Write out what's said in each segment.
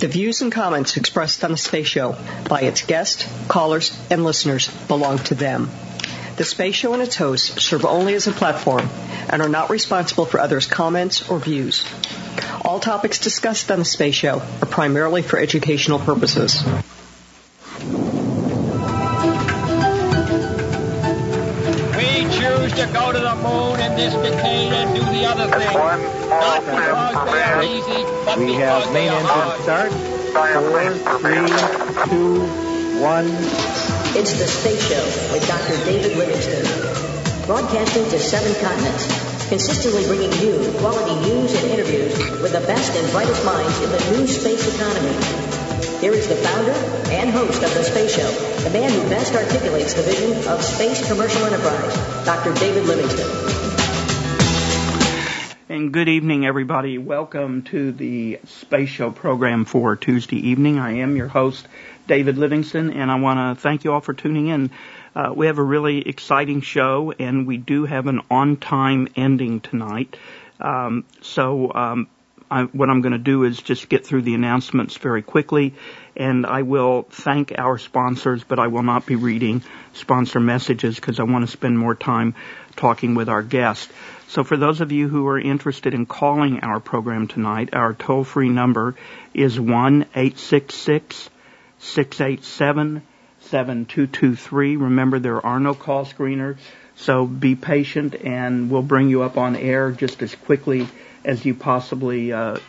The views and comments expressed on the Space Show by its guests, callers, and listeners belong to them. The Space Show and its hosts serve only as a platform and are not responsible for others' comments or views. All topics discussed on the Space Show are primarily for educational purposes. To go to the moon in this decade and do the other thing. Not because they are easy, but we because have they main are engine start. 4, 3, 2, 1. It's the Space Show with Dr. David Livingston. Broadcasting to 7 continents, consistently bringing you quality news and interviews with the best and brightest minds in the new space economy. Here is the founder and host of The Space Show, the man who best articulates the vision of space commercial enterprise, Dr. David Livingston. And good evening, everybody. Welcome to the Space Show program for Tuesday evening. I am your host, David Livingston, and I want to thank you all for tuning in. We have a really exciting show, and we do have an on-time ending tonight. What I'm going to do is just get through the announcements very quickly, and I will thank our sponsors, but I will not be reading sponsor messages because I want to spend more time talking with our guests. So for those of you who are interested in calling our program tonight, our toll-free number is 1-866-687-7223. Remember, there are no call screeners, so be patient, and we'll bring you up on air just as quickly as we possibly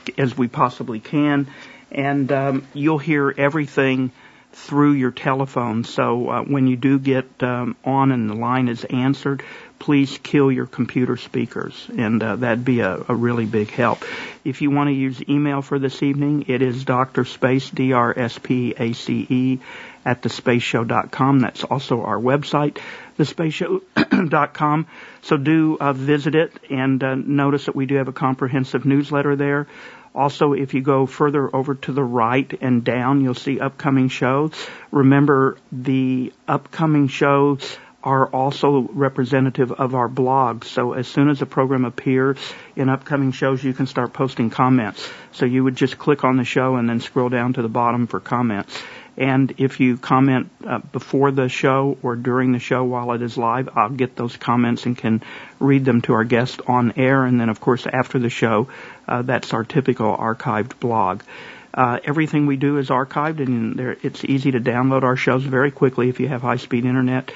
can, and you'll hear everything through your telephone. So when you do get on and the line is answered, please kill your computer speakers, and that'd be a really big help. If you want to use email for this evening, it is DrSpace, DRSPACE, at thespaceshow.com. That's also our website, thespaceshow.com. So do visit it, and notice that we do have a comprehensive newsletter there. Also, if you go further over to the right and down, you'll see upcoming shows. Remember, the upcoming shows are also representative of our blog. So as soon as a program appears in upcoming shows, you can start posting comments. So you would just click on the show and then scroll down to the bottom for comments. And if you comment before the show or during the show while it is live, I'll get those comments and can read them to our guests on air. And then, of course, after the show, that's our typical archived blog. Everything we do is archived, and it's easy to download our shows very quickly if you have high-speed internet,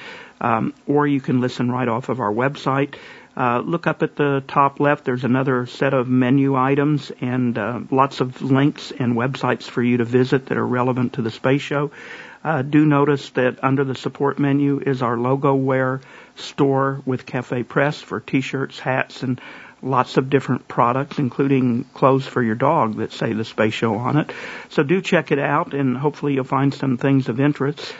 or you can listen right off of our website. Look up at the top left. There's another set of menu items and lots of links and websites for you to visit that are relevant to the Space Show. Do notice that under the support menu is our LogoWare store with Cafe Press for T-shirts, hats, and lots of different products, including clothes for your dog that say the Space Show on it. So do check it out, and hopefully you'll find some things of interest.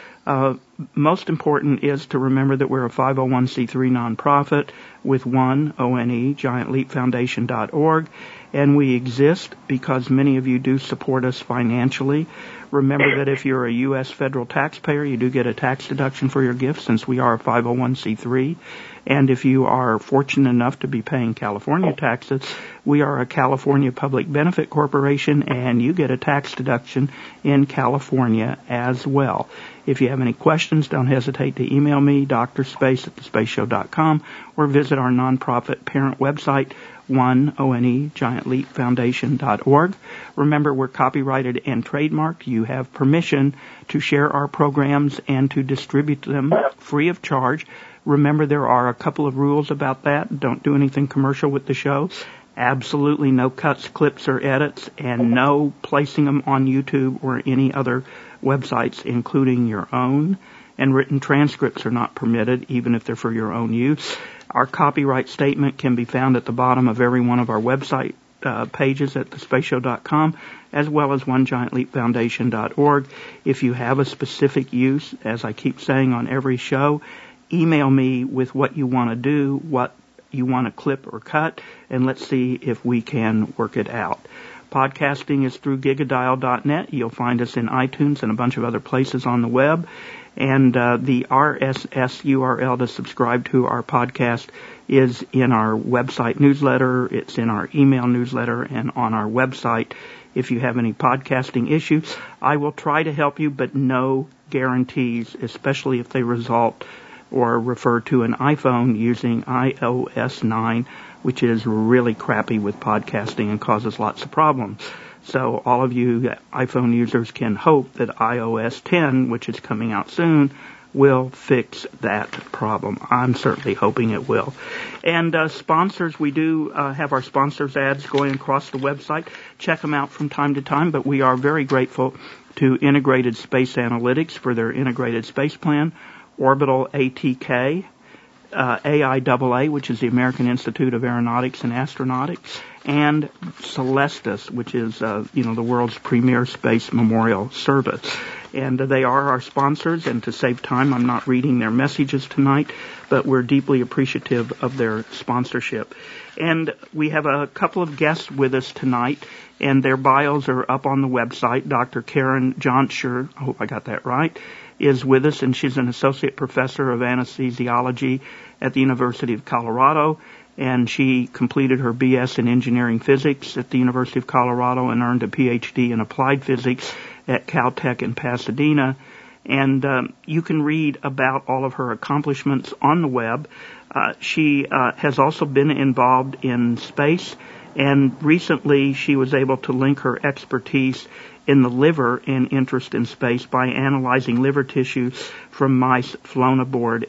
Most important is to remember that we're a 501c3 nonprofit with one ONE, GiantLeapFoundation.org, and we exist because many of you do support us financially. Remember that if you're a U.S. federal taxpayer, you do get a tax deduction for your gift since we are a 501c3. And if you are fortunate enough to be paying California taxes, we are a California Public Benefit Corporation, and you get a tax deduction in California as well. If you have any questions, don't hesitate to email me, DrSpace@thespaceshow.com, or visit our nonprofit parent website, one ONE, GiantLeapFoundation.org. Remember, we're copyrighted and trademarked. You have permission to share our programs and to distribute them free of charge. Remember, there are a couple of rules about that. Don't do anything commercial with the show. Absolutely no cuts, clips, or edits, and no placing them on YouTube or any other websites, including your own. And written transcripts are not permitted, even if they're for your own use. Our copyright statement can be found at the bottom of every one of our website pages at thespaceshow.com, as well as onegiantleapfoundation.org. If you have a specific use, as I keep saying on every show, email me with what you want to do, what you want to clip or cut, and let's see if we can work it out. Podcasting is through Gigadial.net. You'll find us in iTunes and a bunch of other places on the web. And the RSS URL to subscribe to our podcast is in our website newsletter. It's in our email newsletter, and on our website if you have any podcasting issues. I will try to help you, but no guarantees, especially if they result or refer to an iPhone using iOS 9, which is really crappy with podcasting and causes lots of problems. So all of you iPhone users can hope that iOS 10, which is coming out soon, will fix that problem. I'm certainly hoping it will. And sponsors, we do have our sponsors ads going across the website. Check them out from time to time, but we are very grateful to Integrated Space Analytics for their integrated space plan, Orbital ATK, AIAA, which is the American Institute of Aeronautics and Astronautics, and Celestis, which is, the world's premier space memorial service. And they are our sponsors, and to save time, I'm not reading their messages tonight, but we're deeply appreciative of their sponsorship. And we have a couple of guests with us tonight, and their bios are up on the website. Dr. Karen Johnscher, I hope I got that right, is with us, and she's an associate professor of anesthesiology at the University of Colorado, and she completed her BS in engineering physics at the University of Colorado and earned a PhD in applied physics at Caltech in Pasadena. And you can read about all of her accomplishments on the web. She has also been involved in space, and recently she was able to link her expertise in the liver and interest in space by analyzing liver tissue from mice flown aboard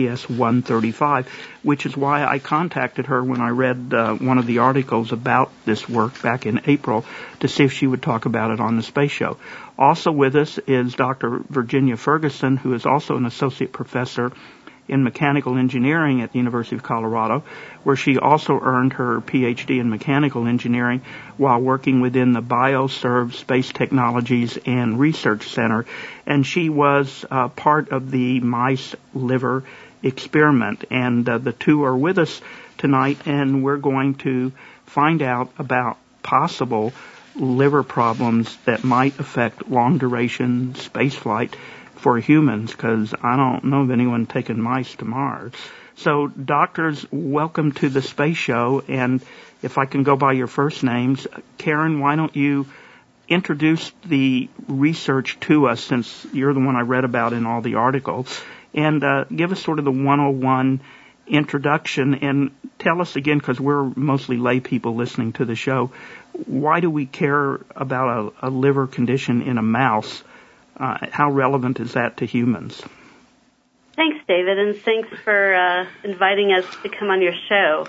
STS-135, which is why I contacted her when I read one of the articles about this work back in April to see if she would talk about it on the Space Show. Also with us is Dr. Virginia Ferguson, who is also an associate professor in mechanical engineering at the University of Colorado, where she also earned her PhD in mechanical engineering while working within the BioServe Space Technologies and Research Center. And she was part of the mice liver experiment. And the two are with us tonight, and we're going to find out about possible liver problems that might affect long-duration spaceflight for humans, because I don't know of anyone taking mice to Mars. So, doctors, welcome to the Space Show, and if I can go by your first names, Karen, why don't you introduce the research to us, since you're the one I read about in all the articles, and give us sort of the 101 introduction, and tell us again, because we're mostly lay people listening to the show, why do we care about a liver condition in a mouse? How relevant is that to humans? Thanks, David, and thanks for inviting us to come on your show.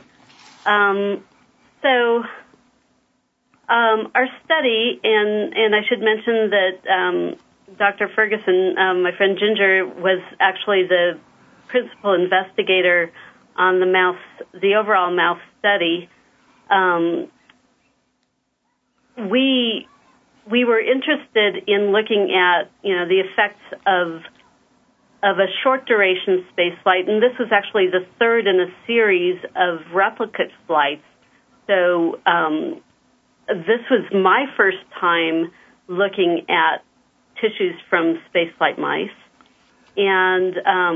Our study, and I should mention that Dr. Ferguson, my friend Ginger, was actually the principal investigator on the overall mouse study. We were interested in looking at, the effects of a short duration space flight, and this was actually the third in a series of replicate flights. So this was my first time looking at tissues from spaceflight mice, and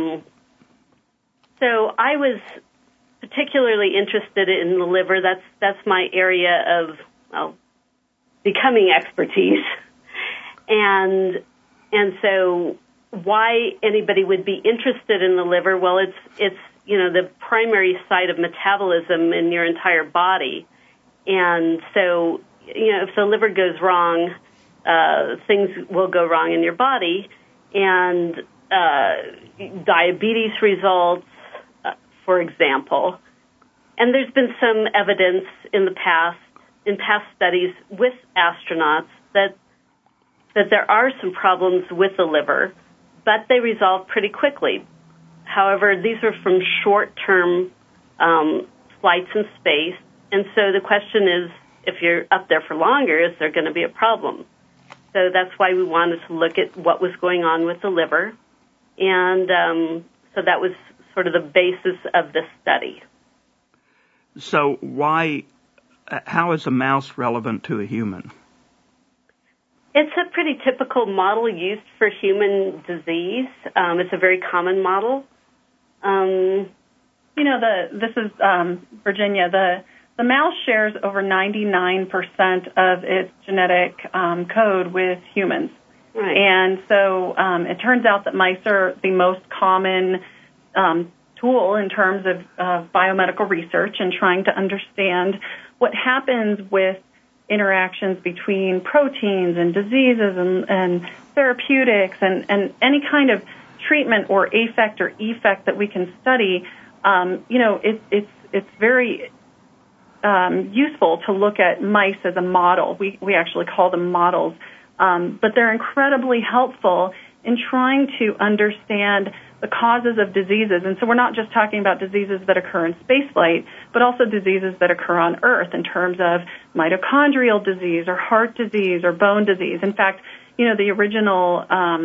so I was particularly interested in the liver. That's my area of becoming expertise, and so why anybody would be interested in the liver? Well, it's the primary site of metabolism in your entire body, and so if the liver goes wrong, things will go wrong in your body, and diabetes results, for example. And there's been some evidence in past studies with astronauts that there are some problems with the liver, but they resolve pretty quickly. However, these are from short-term flights in space, and so the question is, if you're up there for longer, is there going to be a problem? So that's why we wanted to look at what was going on with the liver, and so that was sort of the basis of this study. So how is a mouse relevant to a human? It's a pretty typical model used for human disease. It's a very common model. This is Virginia. The the mouse shares over 99% of its genetic code with humans. Right. And so it turns out that mice are the most common tool in terms of biomedical research and trying to understand what happens with interactions between proteins and diseases and therapeutics and any kind of treatment or affect or effect that we can study. It's very useful to look at mice as a model. We actually call them models, but they're incredibly helpful in trying to understand the causes of diseases. And so we're not just talking about diseases that occur in spaceflight, but also diseases that occur on Earth in terms of mitochondrial disease or heart disease or bone disease. In fact, the original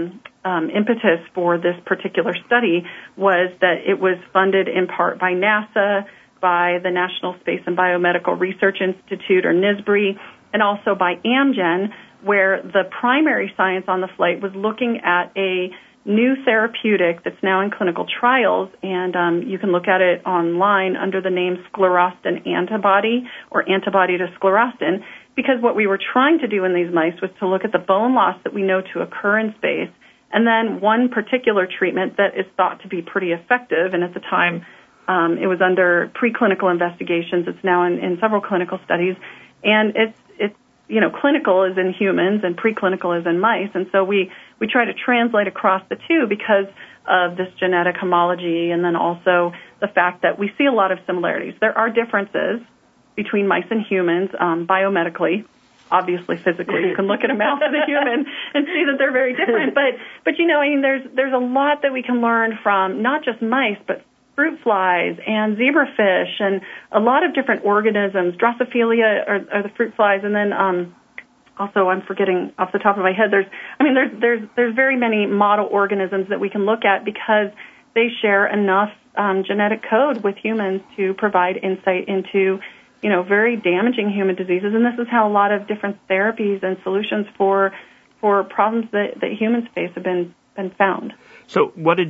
impetus for this particular study was that it was funded in part by NASA, by the National Space and Biomedical Research Institute, or NSBRI, and also by Amgen, where the primary science on the flight was looking at a new therapeutic that's now in clinical trials, and you can look at it online under the name sclerostin antibody or antibody to sclerostin, because what we were trying to do in these mice was to look at the bone loss that we know to occur in space, and then one particular treatment that is thought to be pretty effective, and at the time it was under preclinical investigations. It's now in several clinical studies, and it's clinical is in humans and preclinical is in mice, and so we try to translate across the two because of this genetic homology, and then also the fact that we see a lot of similarities. There are differences between mice and humans biomedically. Obviously, physically, you can look at a mouse and a human and see that they're very different. But there's a lot that we can learn from not just mice, but fruit flies and zebrafish and a lot of different organisms. Drosophila are the fruit flies, and then also I'm forgetting off the top of my head. There's very many model organisms that we can look at because they share enough genetic code with humans to provide insight into very damaging human diseases, and this is how a lot of different therapies and solutions for problems that humans face have been found. So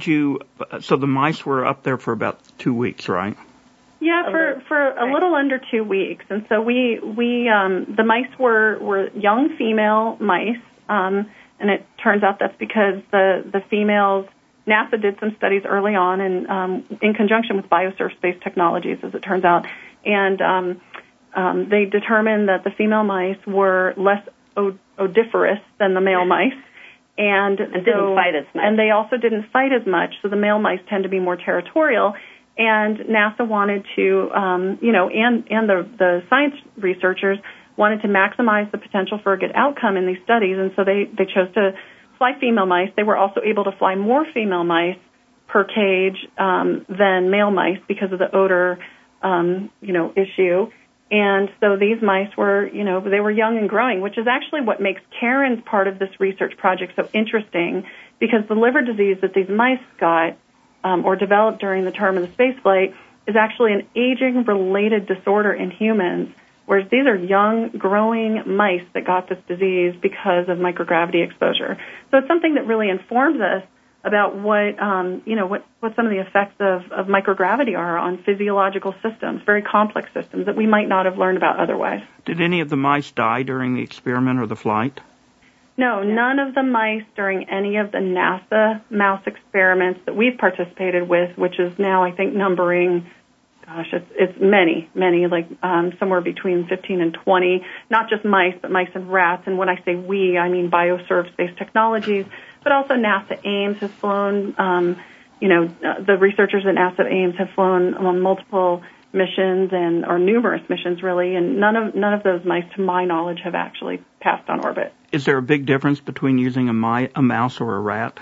so the mice were up there for about 2 weeks, right? Yeah, for a little under 2 weeks. And so the mice were young female mice, and it turns out that's because the females, NASA did some studies early on and in conjunction with Biosurf Space Technologies, as it turns out, and they determined that the female mice were less odoriferous than the male mice. And didn't fight as much. And they also didn't fight as much, so the male mice tend to be more territorial. And NASA wanted to, and the science researchers wanted to maximize the potential for a good outcome in these studies, and so they chose to fly female mice. They were also able to fly more female mice per cage than male mice because of the odor, issue. And so these mice were, they were young and growing, which is actually what makes Karen's part of this research project so interesting, because the liver disease that these mice got or developed during the term of the space flight is actually an aging-related disorder in humans, whereas these are young, growing mice that got this disease because of microgravity exposure. So it's something that really informs us about what some of the effects of microgravity are on physiological systems, very complex systems that we might not have learned about otherwise. Did any of the mice die during the experiment or the flight? No, none of the mice during any of the NASA mouse experiments that we've participated with, which is now, I think, numbering, it's many, like somewhere between 15 and 20, not just mice, but mice and rats. And when I say we, I mean Biosurf Space Technologies, but also NASA Ames has flown, the researchers at NASA Ames have flown on multiple missions or numerous missions really, and none of those mice, to my knowledge, have actually passed on orbit. Is there a big difference between using a mouse or a rat?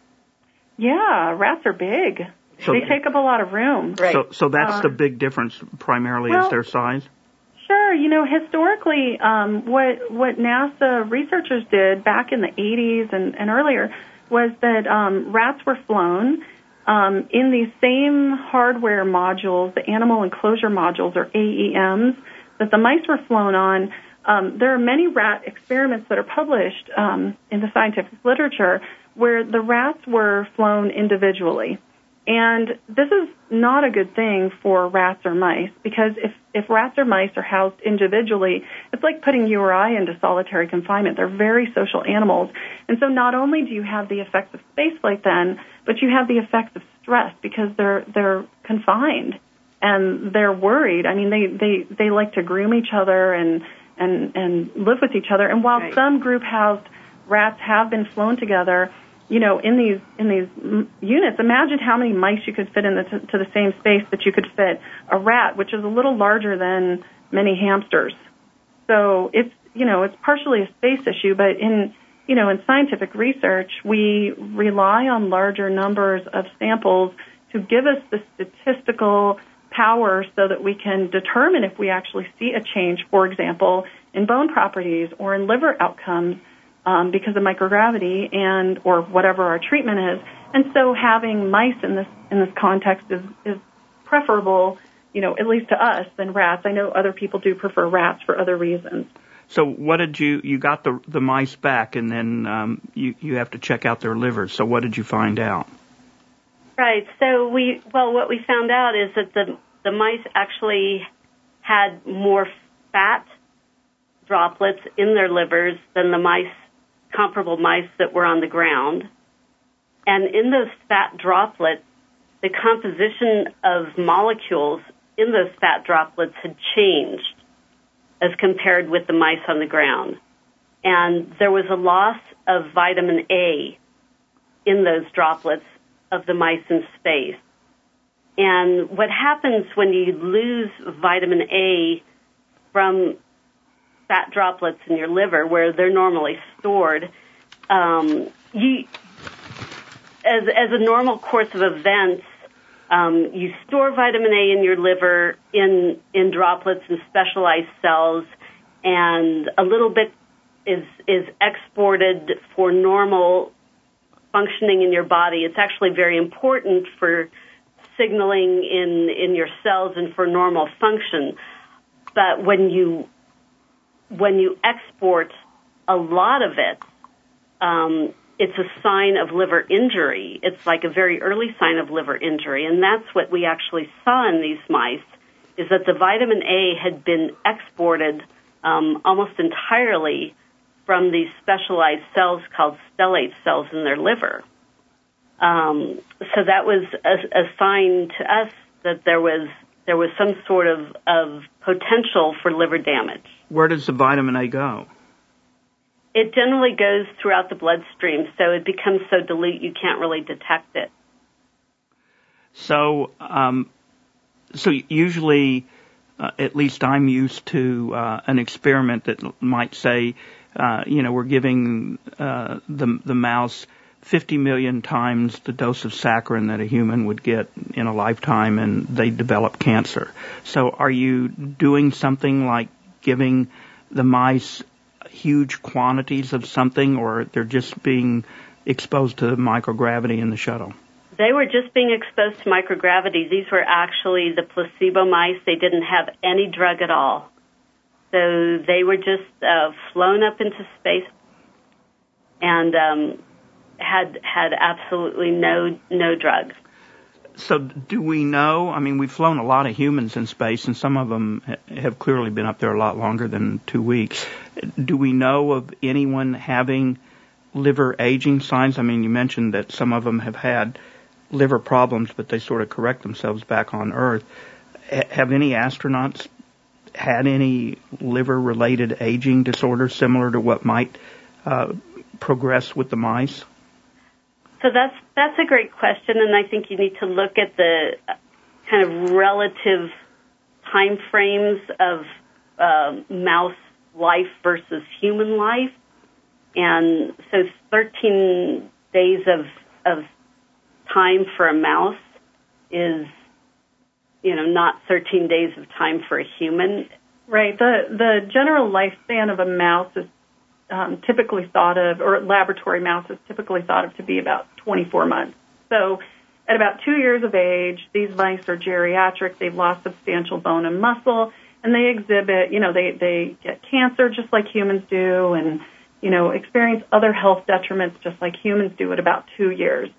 Yeah, rats are big. So they take up a lot of room. Right. So that's the big difference primarily is their size? Sure. Historically, what NASA researchers did back in the 80s and earlier was that rats were flown in these same hardware modules, the animal enclosure modules, or AEMs, that the mice were flown on. There are many rat experiments that are published in the scientific literature where the rats were flown individually. And this is not a good thing for rats or mice, because if rats or mice are housed individually, it's like putting you or I into solitary confinement. They're very social animals. And so not only do you have the effects of spaceflight then, but you have the effects of stress because they're confined and they're worried. I mean, they like to groom each other and live with each other. And while some group housed rats have been flown together, you know, in these units, imagine how many mice you could fit to the same space that you could fit a rat, which is a little larger than many hamsters. So it's partially a space issue, but in scientific research, we rely on larger numbers of samples to give us the statistical power so that we can determine if we actually see a change, for example, in bone properties or in liver outcomes, because of microgravity and or whatever our treatment is. And so having mice in this context is preferable, you know, at least to us, than rats. I know other people do prefer rats for other reasons. So what did you got the mice back, and then you have to check out their livers. So what did you find out? Right. So what we found out is that the mice actually had more fat droplets in their livers than the comparable mice that were on the ground. And in those fat droplets, the composition of molecules in those fat droplets had changed as compared with the mice on the ground. And there was a loss of vitamin A in those droplets of the mice in space. And what happens when you lose vitamin A from fat droplets in your liver, where they're normally stored, as a normal course of events, you store vitamin A in your liver in droplets and specialized cells, and a little bit is exported for normal functioning in your body. It's actually very important for signaling in your cells and for normal function. But when you export a lot of it, it's a sign of liver injury. It's like a very early sign of liver injury, and that's what we actually saw in these mice, is that the vitamin A had been exported almost entirely from these specialized cells called stellate cells in their liver. So that was a sign to us that there was some sort of potential for liver damage. Where does the vitamin A go? It generally goes throughout the bloodstream, so it becomes so dilute you can't really detect it. So usually, at least I'm used to an experiment that might say, we're giving the mouse 50 million times the dose of saccharin that a human would get in a lifetime, and they develop cancer. So are you doing something like giving the mice huge quantities of something, or they're just being exposed to microgravity in the shuttle? They were just being exposed to microgravity. These were actually the placebo mice. They didn't have any drug at all. So they were just flown up into space and had absolutely no drug. So do we know, I mean, we've flown a lot of humans in space, and some of them have clearly been up there a lot longer than 2 weeks. Do we know of anyone having liver aging signs? I mean, you mentioned that some of them have had liver problems, but they sort of correct themselves back on Earth. Have any astronauts had any liver-related aging disorder similar to what might progress with the mice? So that's a great question, and I think you need to look at the kind of relative time frames of mouse life versus human life. And so 13 days of time for a mouse is, not 13 days of time for a human. Right. The general lifespan of a mouse is typically thought of, or laboratory mouse is typically thought of to be about 24 months. So at about 2 years of age, these mice are geriatric. They've lost substantial bone and muscle, and they exhibit, they get cancer just like humans do, and, experience other health detriments just like humans do at about 2 years.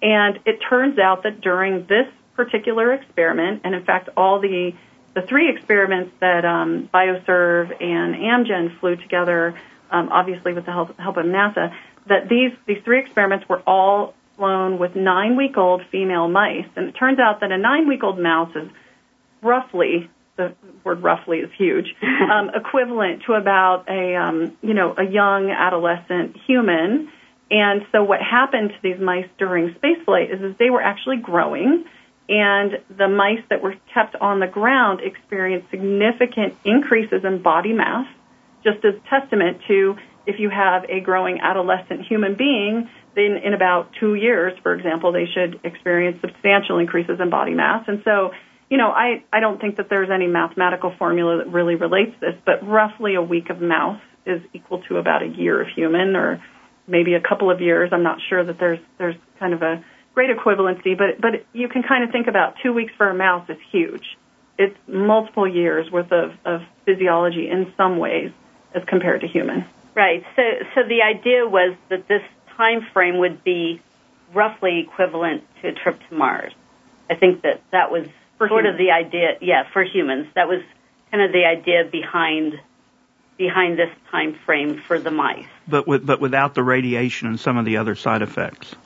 And it turns out that during this particular experiment, and in fact all the 3 experiments that Bioserve and Amgen flew together, obviously with the help of NASA, that these 3 experiments were all flown with 9-week-old female mice. And it turns out that a 9-week-old mouse is roughly, the word roughly is huge, equivalent to about a young adolescent human. And so what happened to these mice during spaceflight is they were actually growing, and the mice that were kept on the ground experienced significant increases in body mass, just as testament to if you have a growing adolescent human being, then in about 2 years, for example, they should experience substantial increases in body mass. And so, I don't think that there's any mathematical formula that really relates this, but roughly a week of mouse is equal to about a year of human, or maybe a couple of years. I'm not sure that there's kind of a great equivalency, but you can kind of think about 2 weeks for a mouse is huge. It's multiple years worth of physiology in some ways as compared to human. Right. So the idea was that this time frame would be roughly equivalent to a trip to Mars. I think that was sort of the idea. Yeah, for humans, that was kind of the idea behind this time frame for the mice. But without the radiation and some of the other side effects.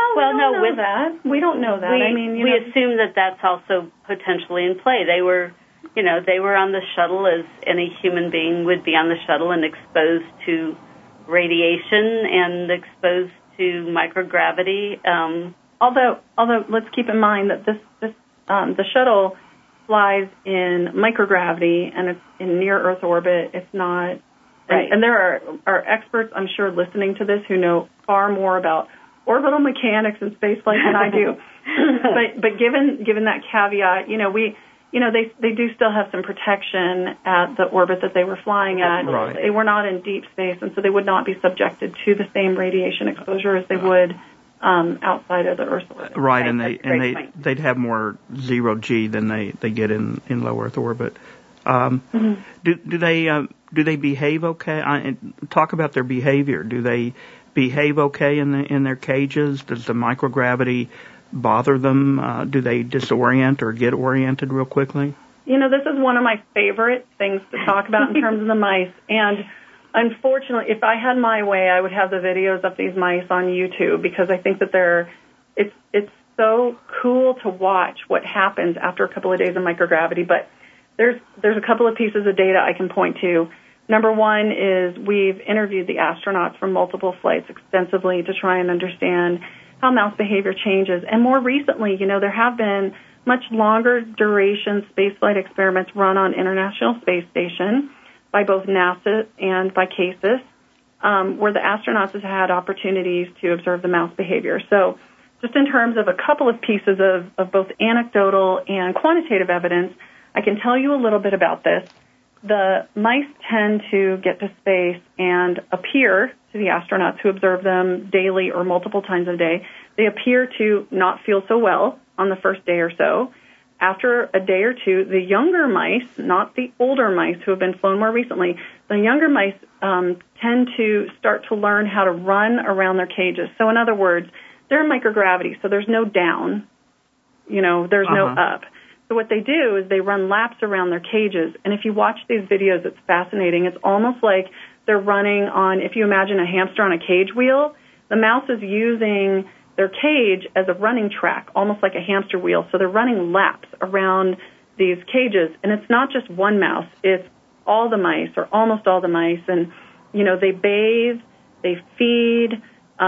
We don't know that. We assume that that's also potentially in play. They were on the shuttle as any human being would be on the shuttle and exposed to radiation and exposed to microgravity. Although let's keep in mind that the shuttle flies in microgravity and it's in near Earth orbit. It's not. Right. And there are experts, I'm sure, listening to this who know far more about orbital mechanics and spaceflight than I do. but given that caveat, they do still have some protection at the orbit that they were flying at. Right. They were not in deep space, and so they would not be subjected to the same radiation exposure as they would outside of the Earth's orbit. Right, and they'd have more zero G than they get in low Earth orbit. Do they behave okay? Talk about their behavior. Do they behave okay in their cages? Does the microgravity bother them? Do they disorient or get oriented real quickly? This is one of my favorite things to talk about in terms of the mice. And unfortunately, if I had my way, I would have the videos of these mice on YouTube, because I think that it's so cool to watch what happens after a couple of days of microgravity. But there's a couple of pieces of data I can point to. Number one is we've interviewed the astronauts from multiple flights extensively to try and understand how mouse behavior changes. And more recently, there have been much longer duration spaceflight experiments run on International Space Station by both NASA and by CASIS, where the astronauts have had opportunities to observe the mouse behavior. So just in terms of a couple of pieces of both anecdotal and quantitative evidence, I can tell you a little bit about this. The mice tend to get to space and appear to the astronauts who observe them daily or multiple times a day. They appear to not feel so well on the first day or so. After a day or two, the younger mice, not the older mice who have been flown more recently, the younger mice tend to start to learn how to run around their cages. So in other words, they're in microgravity, so there's no down, there's no up. So what they do is they run laps around their cages. And if you watch these videos, it's fascinating. It's almost like they're running on, if you imagine a hamster on a cage wheel, the mouse is using their cage as a running track, almost like a hamster wheel. So they're running laps around these cages. And it's not just one mouse. It's all the mice, or almost all the mice. And, they bathe, they feed,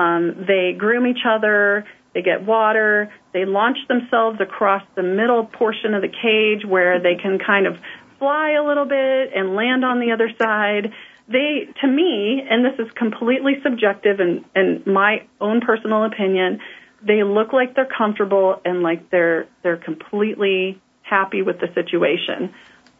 they groom each other, they get water, they launch themselves across the middle portion of the cage where they can kind of fly a little bit and land on the other side. They, to me, and this is completely subjective and my own personal opinion, they look like they're comfortable and like they're completely happy with the situation.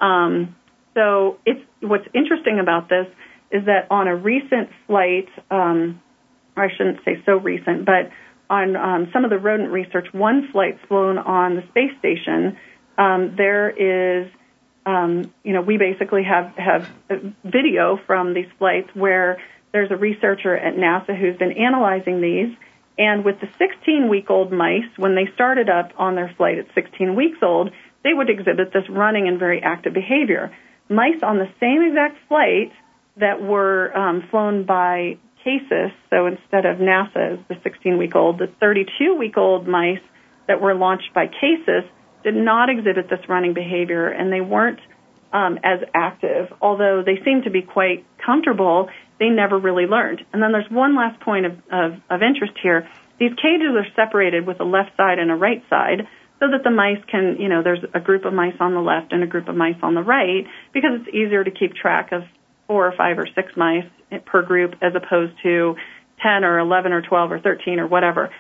So what's interesting about this is that on a recent flight, or I shouldn't say so recent, but on some of the rodent research, one flight flown on the space station, there is, we basically have video from these flights where there's a researcher at NASA who's been analyzing these, And with the 16-week-old mice, when they started up on their flight at 16 weeks old, they would exhibit this running and very active behavior. Mice on the same exact flight that were flown by CASIS, so instead of NASA's the 16-week-old, the 32-week-old mice that were launched by CASIS did not exhibit this running behavior, and they weren't as active. Although they seemed to be quite comfortable, they never really learned. And then there's one last point of interest here. These cages are separated with a left side and a right side so that the mice can, there's a group of mice on the left and a group of mice on the right, because it's easier to keep track of 4 or 5 or 6 mice per group as opposed to 10 or 11 or 12 or 13 or whatever.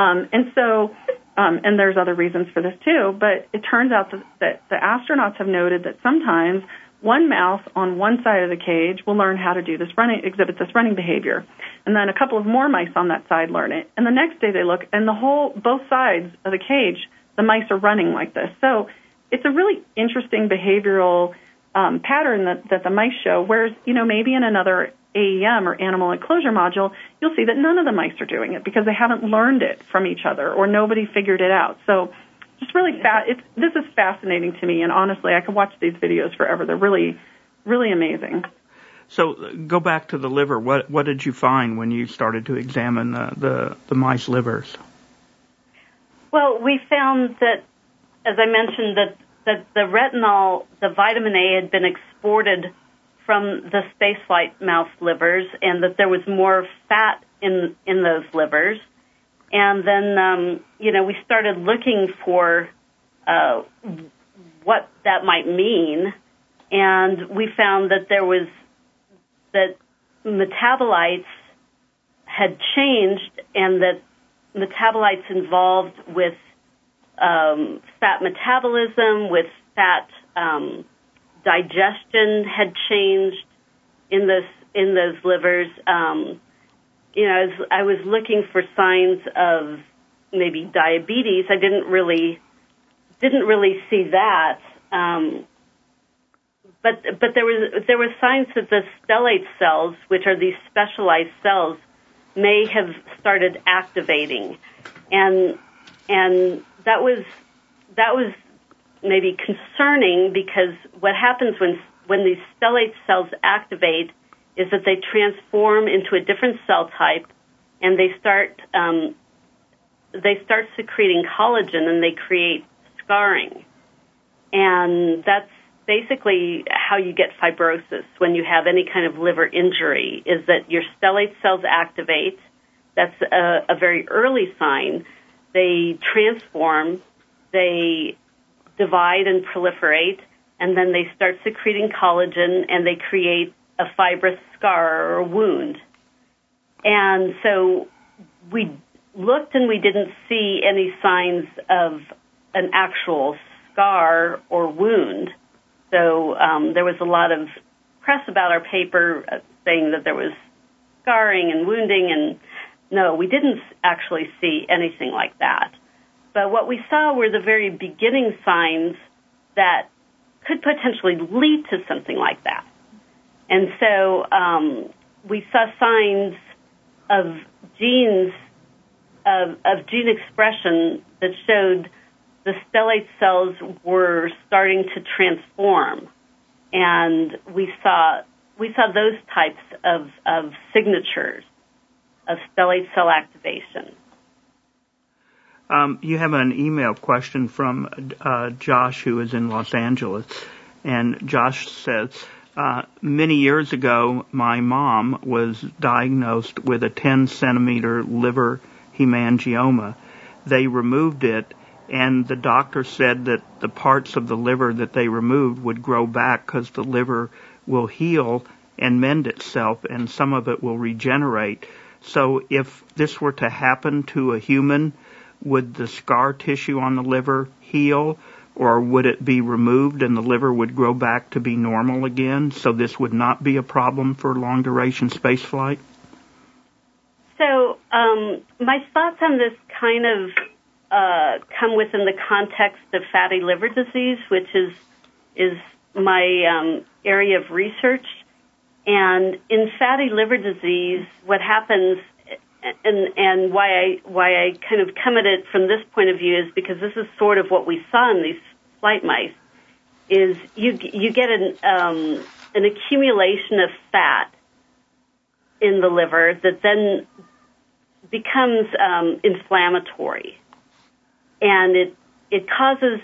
And there's other reasons for this too, but it turns out that the astronauts have noted that sometimes one mouse on one side of the cage will learn how to do exhibit this running behavior. And then a couple of more mice on that side learn it. And the next day they look, and both sides of the cage, the mice are running like this. So it's a really interesting behavioral pattern that the mice show, whereas, maybe in another AEM or animal enclosure module, you'll see that none of the mice are doing it because they haven't learned it from each other or nobody figured it out. So just really this is fascinating to me, and honestly, I could watch these videos forever. They're really, really amazing. So go back to the liver. What did you find when you started to examine the mice livers? Well, we found that, as I mentioned, that the retinol, the vitamin A, had been exported from the spaceflight mouse livers, and that there was more fat in those livers. And then, we started looking for what that might mean, and we found that that metabolites had changed, and that metabolites involved with fat metabolism, with fat digestion had changed in those livers. As I was looking for signs of maybe diabetes, I didn't really see that. But there were signs that the stellate cells, which are these specialized cells, may have started activating, and that was maybe concerning, because what happens when these stellate cells activate is that they transform into a different cell type, and they start secreting collagen, and they create scarring. And that's basically how you get fibrosis when you have any kind of liver injury, is that your stellate cells activate. That's a very early sign. They transform, they divide and proliferate, and then they start secreting collagen, and they create a fibrous scar or a wound. And so we looked, and we didn't see any signs of an actual scar or wound. So there was a lot of press about our paper saying that there was scarring and wounding, and no, we didn't actually see anything like that. But what we saw were the very beginning signs that could potentially lead to something like that. And so we saw signs of genes, of gene expression that showed the stellate cells were starting to transform. And we saw those types of signatures of stellate cell activation. You have an email question from Josh, who is in Los Angeles. And Josh says, many years ago, my mom was diagnosed with a 10-centimeter liver hemangioma. They removed it, and the doctor said that the parts of the liver that they removed would grow back because the liver will heal and mend itself, and some of it will regenerate. So if this were to happen to a human, would the scar tissue on the liver heal, or would it be removed and the liver would grow back to be normal again, so this would not be a problem for long-duration spaceflight? So my thoughts on this kind of come within the context of fatty liver disease, which is my area of research. And in fatty liver disease, what happens and why I kind of come at it from this point of view is because this is sort of what we saw in these flight mice. Is you get an accumulation of fat in the liver that then becomes inflammatory, and it causes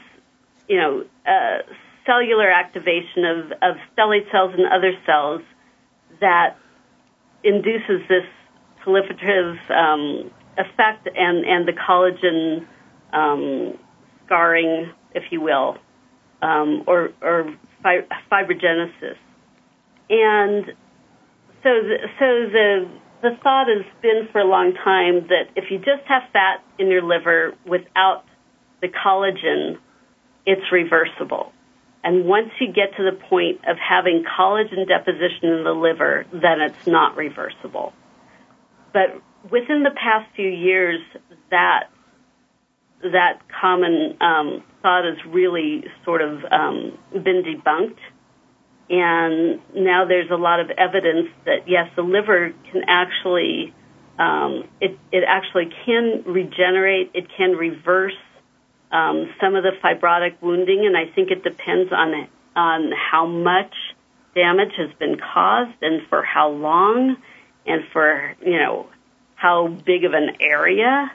cellular activation of stellate cells and other cells that induces this proliferative effect and the collagen scarring, if you will, or fibrogenesis. And so the thought has been for a long time that if you just have fat in your liver without the collagen, it's reversible. And once you get to the point of having collagen deposition in the liver, then it's not reversible. But within the past few years, that common thought has really sort of been debunked. And now there's a lot of evidence that, yes, the liver can actually, it actually can regenerate, it can reverse some of the fibrotic wounding, and I think it depends on how much damage has been caused and for how long and for, how big of an area.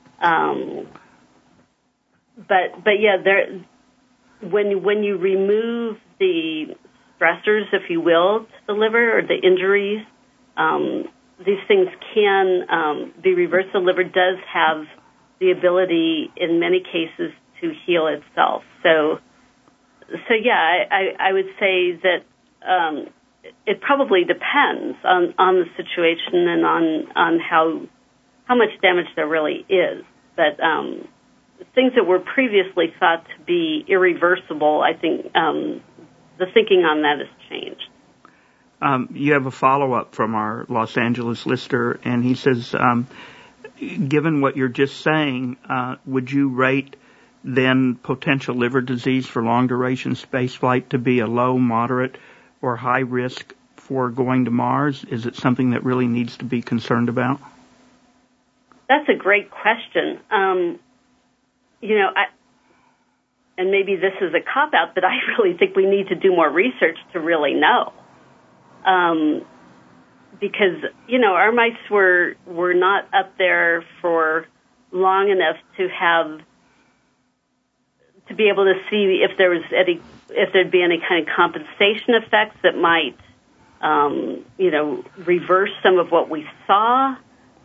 But yeah, when you remove the stressors, if you will, to the liver or the injuries, these things can be reversed. The liver does have the ability, in many cases, to heal itself. So yeah, I would say that it probably depends on the situation and on how much damage there really is. But things that were previously thought to be irreversible, I think the thinking on that has changed. You have a follow-up from our Los Angeles listener, and he says, given what you're just saying, would you rate then potential liver disease for long-duration spaceflight to be a low, moderate, or high risk for going to Mars? Is it something that really needs to be concerned about? That's a great question. And maybe this is a cop-out, but I really think we need to do more research to really know. Because, our mice were not up there for long enough to be able to see if there'd be any kind of compensation effects that might, reverse some of what we saw.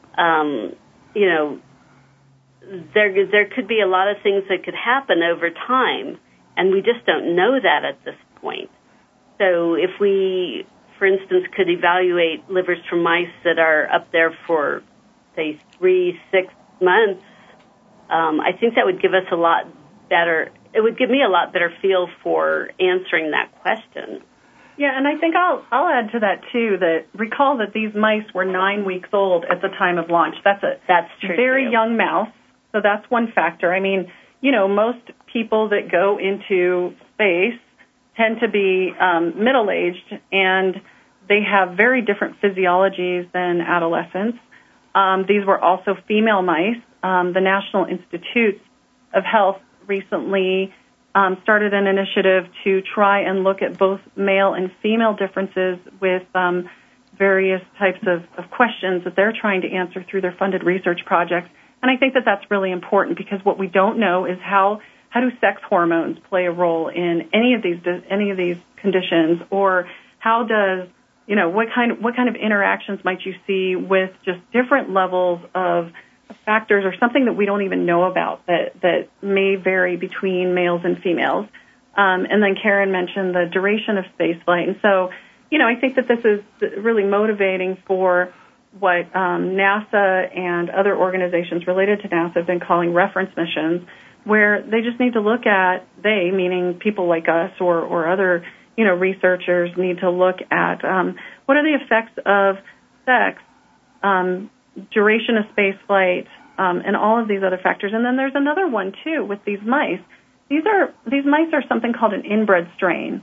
There could be a lot of things that could happen over time, and we just don't know that at this point. So if we, for instance, could evaluate livers from mice that are up there for, say, 3-6 months, I think that would give us a lot better. It would give me a lot better feel for answering that question. Yeah, and I think I'll add to that too. That recall that these mice were 9 weeks old at the time of launch. That's true. Very young mouse. So that's one factor. I mean, most people that go into space tend to be middle-aged, and they have very different physiologies than adolescents. These were also female mice. The National Institutes of Health recently started an initiative to try and look at both male and female differences with various types of questions that they're trying to answer through their funded research projects. And I think that that's really important because what we don't know is how do sex hormones play a role in any of these conditions, or how does what kind of interactions might you see with just different levels of factors or something that we don't even know about that may vary between males and females. And then Karen mentioned the duration of spaceflight. And so, I think that this is really motivating for what NASA and other organizations related to NASA have been calling reference missions, where they just need to look at, meaning people like us or other, researchers need to look at what are the effects of sex, duration of space flight, and all of these other factors. And then there's another one, too, with these mice. These mice are something called an inbred strain.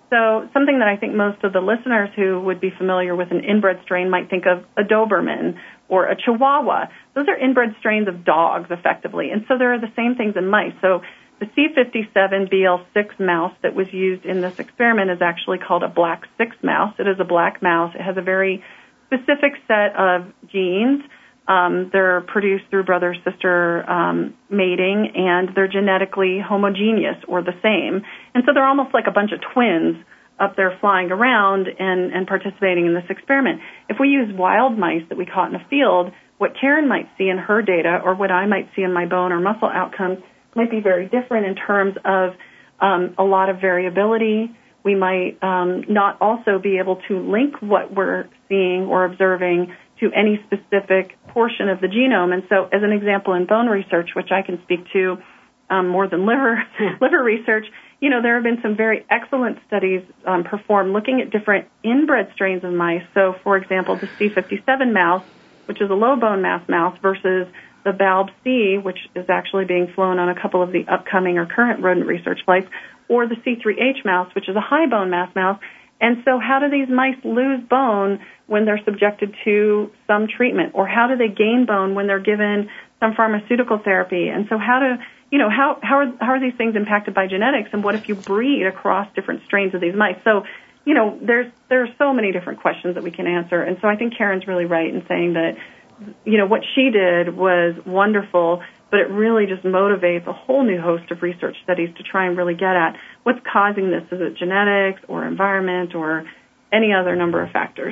So something that I think most of the listeners who would be familiar with an inbred strain might think of a Doberman or a Chihuahua. Those are inbred strains of dogs, effectively. And so there are the same things in mice. So the C57BL6 mouse that was used in this experiment is actually called a black 6 mouse. It is a black mouse. It has a very specific set of genes. They're produced through brother-sister mating, and they're genetically homogeneous or the same. And so they're almost like a bunch of twins up there flying around and participating in this experiment. If we use wild mice that we caught in a field, what Karen might see in her data or what I might see in my bone or muscle outcomes might be very different in terms of a lot of variability. We might not also be able to link what we're seeing or observing to any specific portion of the genome. And so as an example in bone research, which I can speak to more than liver research, there have been some very excellent studies performed looking at different inbred strains of mice. So, for example, the C57 mouse, which is a low bone mass mouse, versus the BALB-C, which is actually being flown on a couple of the upcoming or current rodent research flights, or the C3H mouse, which is a high bone mass mouse. And so how do these mice lose bone when they're subjected to some treatment? Or how do they gain bone when they're given some pharmaceutical therapy? And so how are these things impacted by genetics? And what if you breed across different strains of these mice? So, there are so many different questions that we can answer. And so I think Karen's really right in saying that, what she did was wonderful, but it really just motivates a whole new host of research studies to try and really get at what's causing this. Is it genetics or environment or any other number of factors?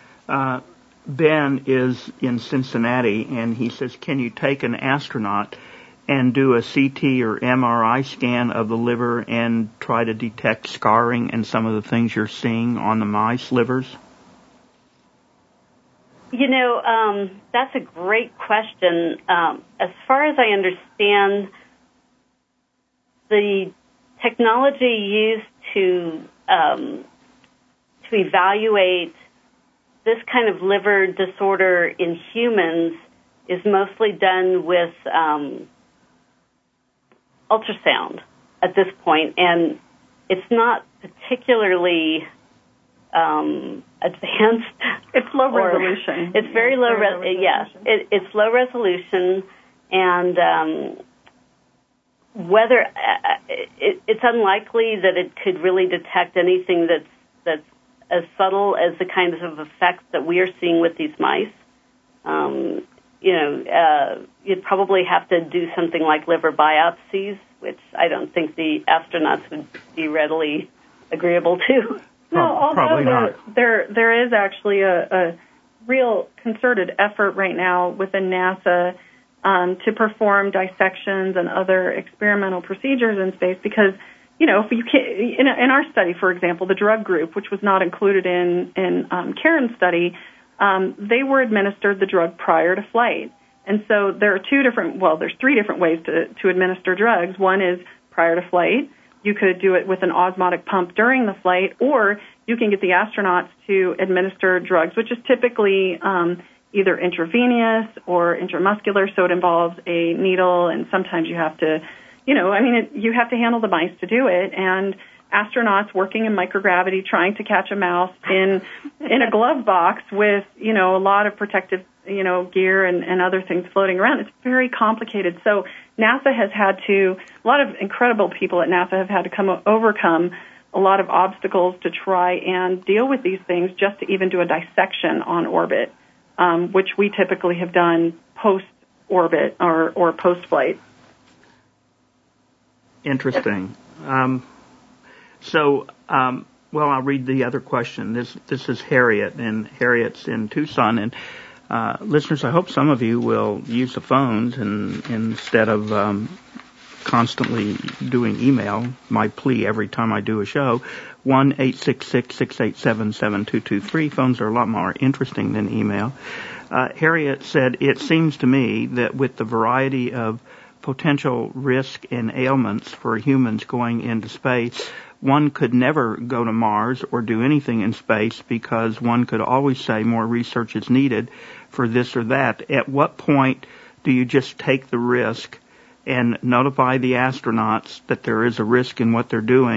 Ben is in Cincinnati, and he says, can you take an astronaut and do a CT or MRI scan of the liver and try to detect scarring and some of the things you're seeing on the mice livers? That's a great question. As far as I understand, the technology used to evaluate this kind of liver disorder in humans is mostly done with ultrasound at this point, and it's not particularly advanced. It's low resolution. It's very low resolution. Yes, it's low resolution, and whether it's unlikely that it could really detect anything that's as subtle as the kinds of effects that we are seeing with these mice. You'd probably have to do something like liver biopsies, which I don't think the astronauts would be readily agreeable to. No, Probably although not. there is actually a real concerted effort right now within NASA to perform dissections and other experimental procedures in space because, if you can, in our study, for example, the drug group, which was not included in Karen's study, they were administered the drug prior to flight. And so there's three different ways to administer drugs. One is prior to flight. You could do it with an osmotic pump during the flight, or you can get the astronauts to administer drugs, which is typically either intravenous or intramuscular, so it involves a needle, and sometimes you have to, you have to handle the mice to do it, and astronauts working in microgravity trying to catch a mouse in a glove box with, a lot of protective, gear and other things floating around. It's very complicated. So NASA has had to, a lot of incredible people at NASA have had to overcome a lot of obstacles to try and deal with these things just to even do a dissection on orbit, which we typically have done post-orbit or post-flight. Interesting. I'll read the other question. This is Harriet, and Harriet's in Tucson. And listeners, I hope some of you will use the phones and instead of constantly doing email. My plea every time I do a show, 1-866-687-7223. Phones are a lot more interesting than email. Harriet said, it seems to me that with the variety of potential risk and ailments for humans going into space, one could never go to Mars or do anything in space because one could always say more research is needed for this or that. At what point do you just take the risk and notify the astronauts that there is a risk in what they're doing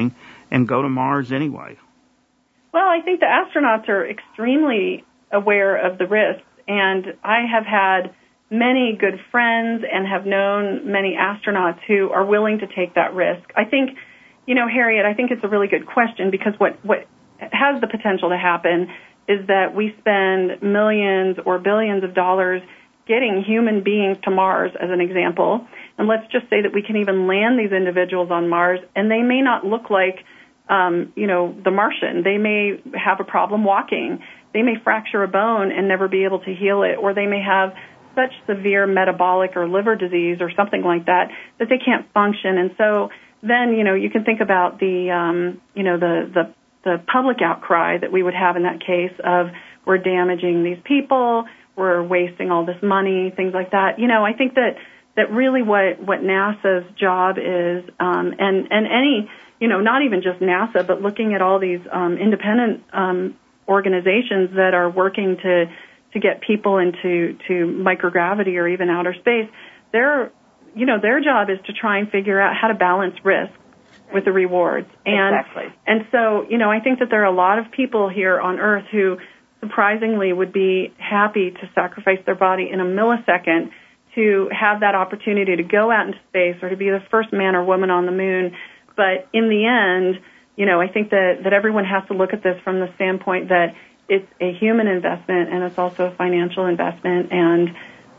and go to Mars anyway? Well, I think the astronauts are extremely aware of the risks, and I have had many good friends and have known many astronauts who are willing to take that risk. I think, Harriet, I think it's a really good question, because what has the potential to happen is that we spend millions or billions of dollars getting human beings to Mars, as an example, and let's just say that we can even land these individuals on Mars, and they may not look like, the Martian. They may have a problem walking. They may fracture a bone and never be able to heal it, or they may have such severe metabolic or liver disease or something like that they can't function. And so then, you can think about the public outcry that we would have in that case of, we're damaging these people, we're wasting all this money, things like that. I think that really what NASA's job is, and any, not even just NASA, but looking at all these independent organizations that are working to get people into microgravity or even outer space, their job is to try and figure out how to balance risk with the rewards. Exactly. And so, I think that there are a lot of people here on Earth who surprisingly would be happy to sacrifice their body in a millisecond to have that opportunity to go out into space or to be the first man or woman on the moon. But in the end, I think that everyone has to look at this from the standpoint that it's a human investment and it's also a financial investment. And,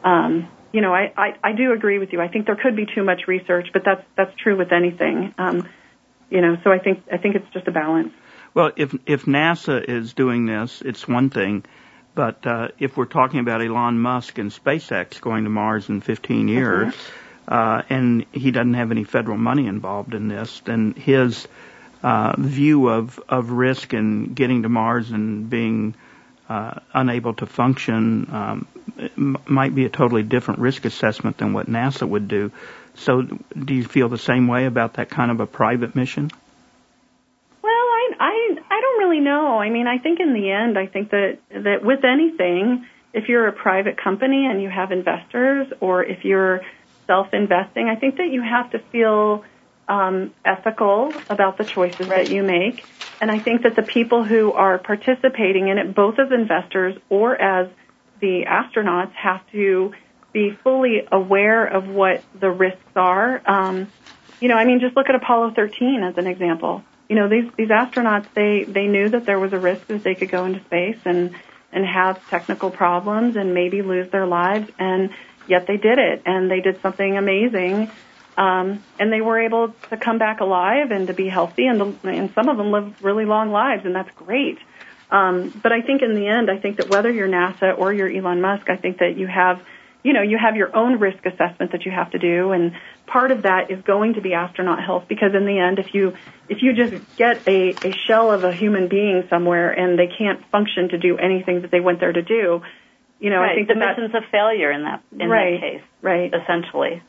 I do agree with you. I think there could be too much research, but that's true with anything. So I think it's just a balance. Well, if NASA is doing this, it's one thing. But if we're talking about Elon Musk and SpaceX going to Mars in 15 years, and he doesn't have any federal money involved in this, then his view of risk in getting to Mars and being unable to function might be a totally different risk assessment than what NASA would do. So do you feel the same way about that kind of a private mission? Well, I don't really know. I mean, I think in the end, I think that with anything, if you're a private company and you have investors, or if you're self-investing, I think that you have to feel ethical about the choices that you make. And I think that the people who are participating in it, both as investors or as the astronauts, have to be fully aware of what the risks are. Just look at Apollo 13 as an example. These astronauts, they knew that there was a risk that they could go into space and have technical problems and maybe lose their lives, and yet they did it, and they did something amazing, and they were able to come back alive and to be healthy, and some of them live really long lives, and that's great. But I think in the end, I think that whether you're NASA or you're Elon Musk, I think that you have your own risk assessment that you have to do, and part of that is going to be astronaut health, because in the end, if you just get a shell of a human being somewhere and they can't function to do anything that they went there to do, right. I think the mission's a failure in that case, right? Essentially.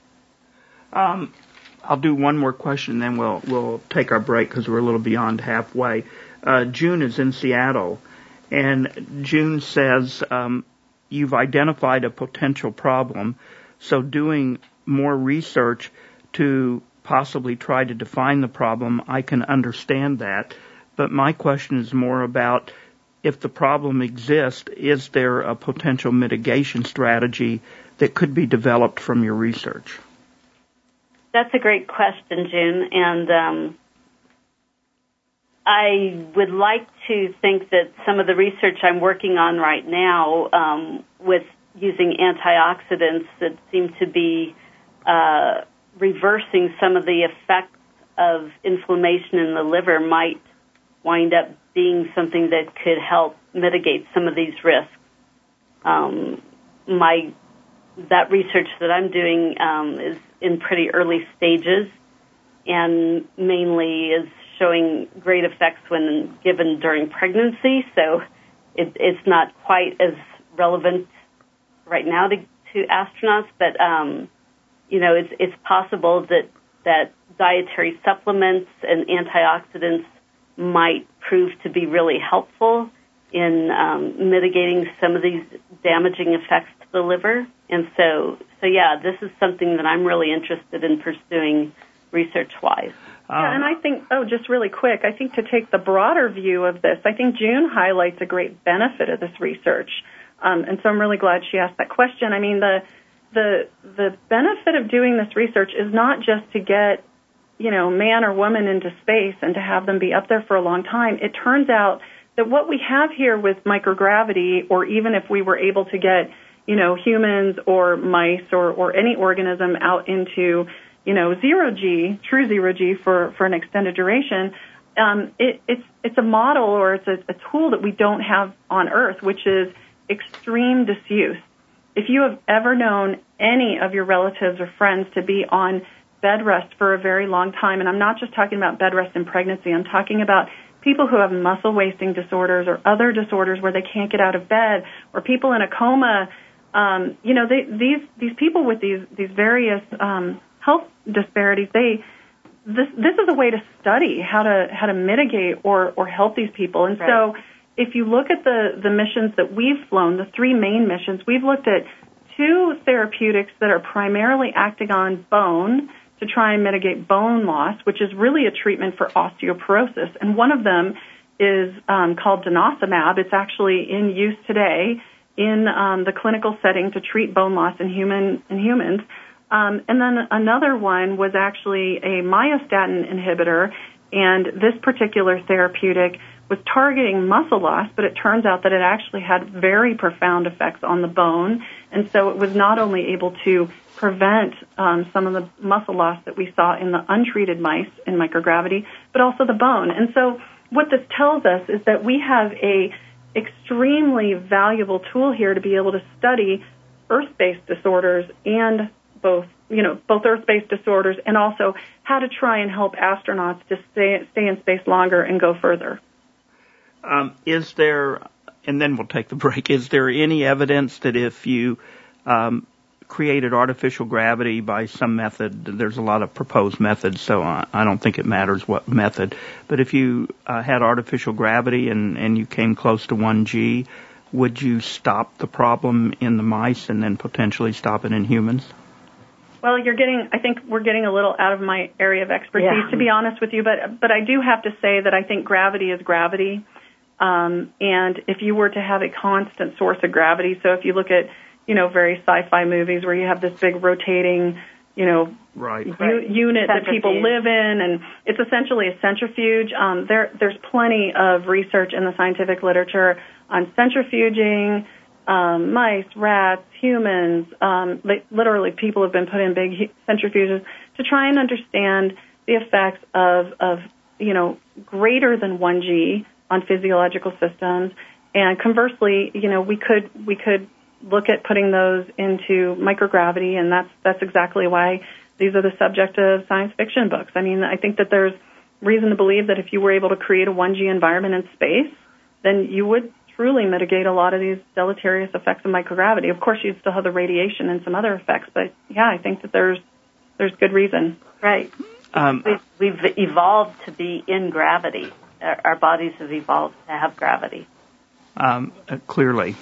I'll do one more question, then we'll take our break because we're a little beyond halfway. June is in Seattle, and June says, you've identified a potential problem, so doing more research to possibly try to define the problem, I can understand that. But my question is more about, if the problem exists, is there a potential mitigation strategy that could be developed from your research? That's a great question, June, and I would like to think that some of the research I'm working on right now with using antioxidants that seem to be reversing some of the effects of inflammation in the liver might wind up being something that could help mitigate some of these risks. That research that I'm doing is in pretty early stages and mainly is showing great effects when given during pregnancy, so it's not quite as relevant right now to astronauts, but it's possible that dietary supplements and antioxidants might prove to be really helpful in mitigating some of these damaging effects to the liver. And so yeah, this is something that I'm really interested in pursuing research-wise. Yeah, and I think, just really quick, I think to take the broader view of this, I think June highlights a great benefit of this research. And so I'm really glad she asked that question. I mean, the benefit of doing this research is not just to get, man or woman into space and to have them be up there for a long time. It turns out that what we have here with microgravity, or even if we were able to get, humans or mice or any organism out into, true zero G for an extended duration, it's a model, or it's a tool that we don't have on Earth, which is extreme disuse. If you have ever known any of your relatives or friends to be on bed rest for a very long time, and I'm not just talking about bed rest in pregnancy, I'm talking about people who have muscle wasting disorders or other disorders where they can't get out of bed, or people in a coma, these people with these various health disparities, this is a way to study how to mitigate or help these people. And so if you look at the missions that we've flown, the 3 main missions, we've looked at 2 therapeutics that are primarily acting on bone to try and mitigate bone loss, which is really a treatment for osteoporosis. And one of them is called denosumab. It's actually in use today in the clinical setting to treat bone loss in humans. And then another one was actually a myostatin inhibitor, and this particular therapeutic was targeting muscle loss, but it turns out that it actually had very profound effects on the bone, and so it was not only able to prevent some of the muscle loss that we saw in the untreated mice in microgravity, but also the bone. And so what this tells us is that we have a extremely valuable tool here to be able to study Earth-based disorders and both Earth-based disorders, and also how to try and help astronauts to stay in space longer and go further. Is there, and then we'll take the break, is there any evidence that if you created artificial gravity by some method, there's a lot of proposed methods, so I don't think it matters what method, but if you had artificial gravity and you came close to 1G, would you stop the problem in the mice and then potentially stop it in humans? Well, I think we're getting a little out of my area of expertise, to be honest with you, but I do have to say that I think gravity is gravity. And if you were to have a constant source of gravity, so if you look at, very sci-fi movies where you have this big rotating, unit that people live in, and it's essentially a centrifuge. There's plenty of research in the scientific literature on centrifuging, mice, rats, humans, literally people have been put in big centrifuges to try and understand the effects of greater than 1G on physiological systems. And conversely, we could look at putting those into microgravity, and that's exactly why these are the subject of science fiction books. I mean, I think that there's reason to believe that if you were able to create a 1G environment in space, then you would truly mitigate a lot of these deleterious effects of microgravity. Of course, you'd still have the radiation and some other effects, but yeah, I think that there's good reason. Right. We've evolved to be in gravity. Our bodies have evolved to have gravity. Clearly.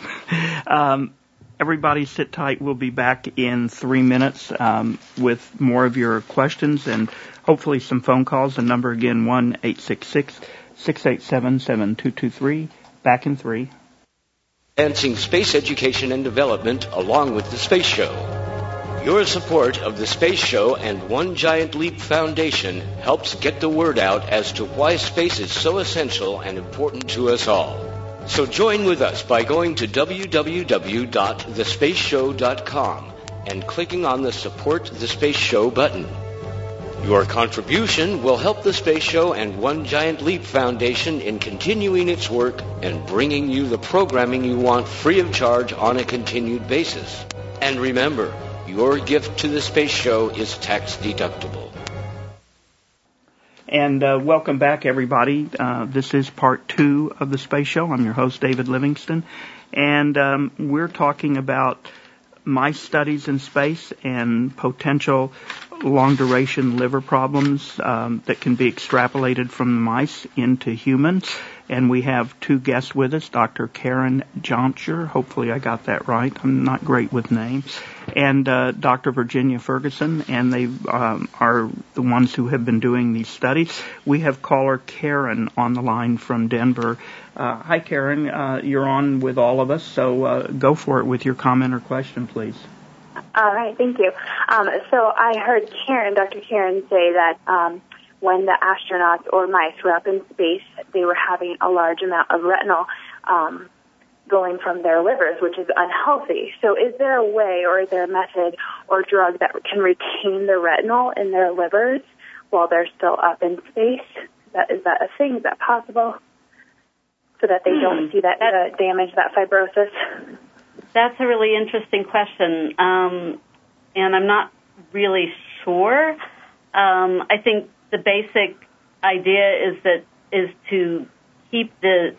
Everybody sit tight. We'll be back in 3 minutes with more of your questions and hopefully some phone calls. The number again, 1-866-687-7223. Back in 3. Advancing space education and development along with the Space Show. Your support of the Space Show and One Giant Leap Foundation helps get the word out as to why space is so essential and important to us all. So join with us by going to www.thespaceshow.com and clicking on the Support the Space Show button. Your contribution will help the Space Show and One Giant Leap Foundation in continuing its work and bringing you the programming you want free of charge on a continued basis. And remember, your gift to the Space Show is tax deductible. And welcome back, everybody. This is part 2 of the Space Show. I'm your host, David Livingston, and we're talking about mice studies in space and potential long-duration liver problems that can be extrapolated from the mice into humans. And we have two guests with us, Dr. Karen Johncher, hopefully I got that right, I'm not great with names, and Dr. Virginia Ferguson, and they are the ones who have been doing these studies. We have caller Karen on the line from Denver. Hi, Karen. You're on with all of us, so go for it with your comment or question, please. All right, thank you. So I heard Dr. Karen say that when the astronauts or mice were up in space, they were having a large amount of retinol going from their livers, which is unhealthy. So is there a way or is there a method or drug that can retain the retinol in their livers while they're still up in space? Is that a thing? Is that possible? So that they don't see that damage, that fibrosis? That's a really interesting question, and I'm not really sure. I think the basic idea is to keep the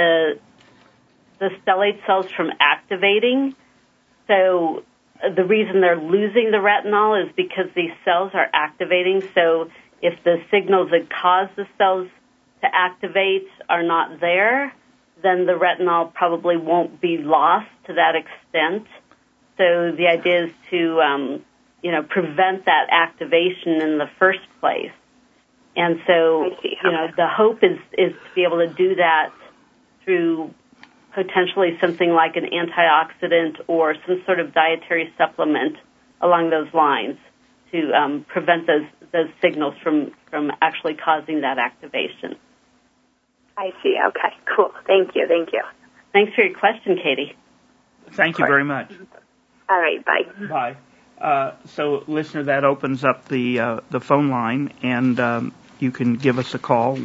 stellate cells from activating. So the reason they're losing the retinol is because these cells are activating. So if the signals that cause the cells to activate are not there, then the retinol probably won't be lost to that extent. So the idea is to, prevent that activation in the first place. And so, the hope is to be able to do that through potentially something like an antioxidant or some sort of dietary supplement along those lines to prevent those signals from actually causing that activation. I see. Okay, cool. Thank you. Thanks for your question, Katie. Thank you very much. All right, bye. Bye. So, listener, that opens up the phone line, and you can give us a call,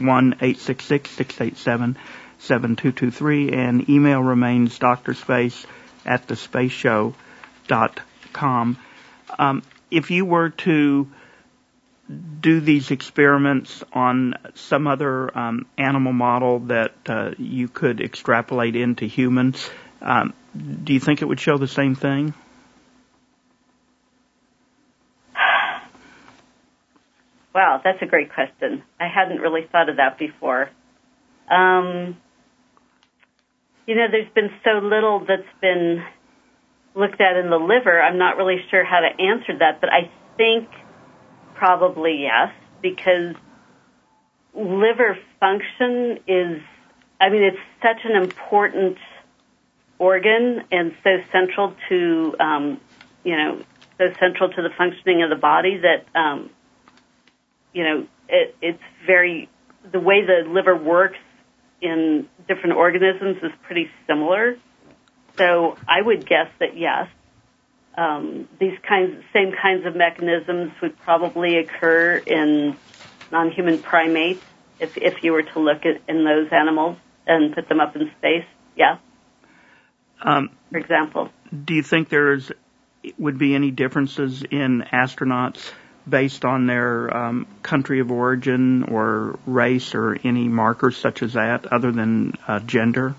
1-866-687-7223, and email remains drspace@thespaceshow.com. If you were to do these experiments on some other animal model that you could extrapolate into humans, do you think it would show the same thing? Wow, that's a great question. I hadn't really thought of that before. There's been so little that's been looked at in the liver, I'm not really sure how to answer that, but I think probably yes, because liver function it's such an important organ and so central to, the functioning of the body that, it's the way the liver works in different organisms is pretty similar. So I would guess that yes, these same kinds of mechanisms would probably occur in non-human primates if you were to look in those animals and put them up in space. Yeah. For example. Do you think would be any differences in astronauts based on their country of origin or race or any markers such as that other than gender?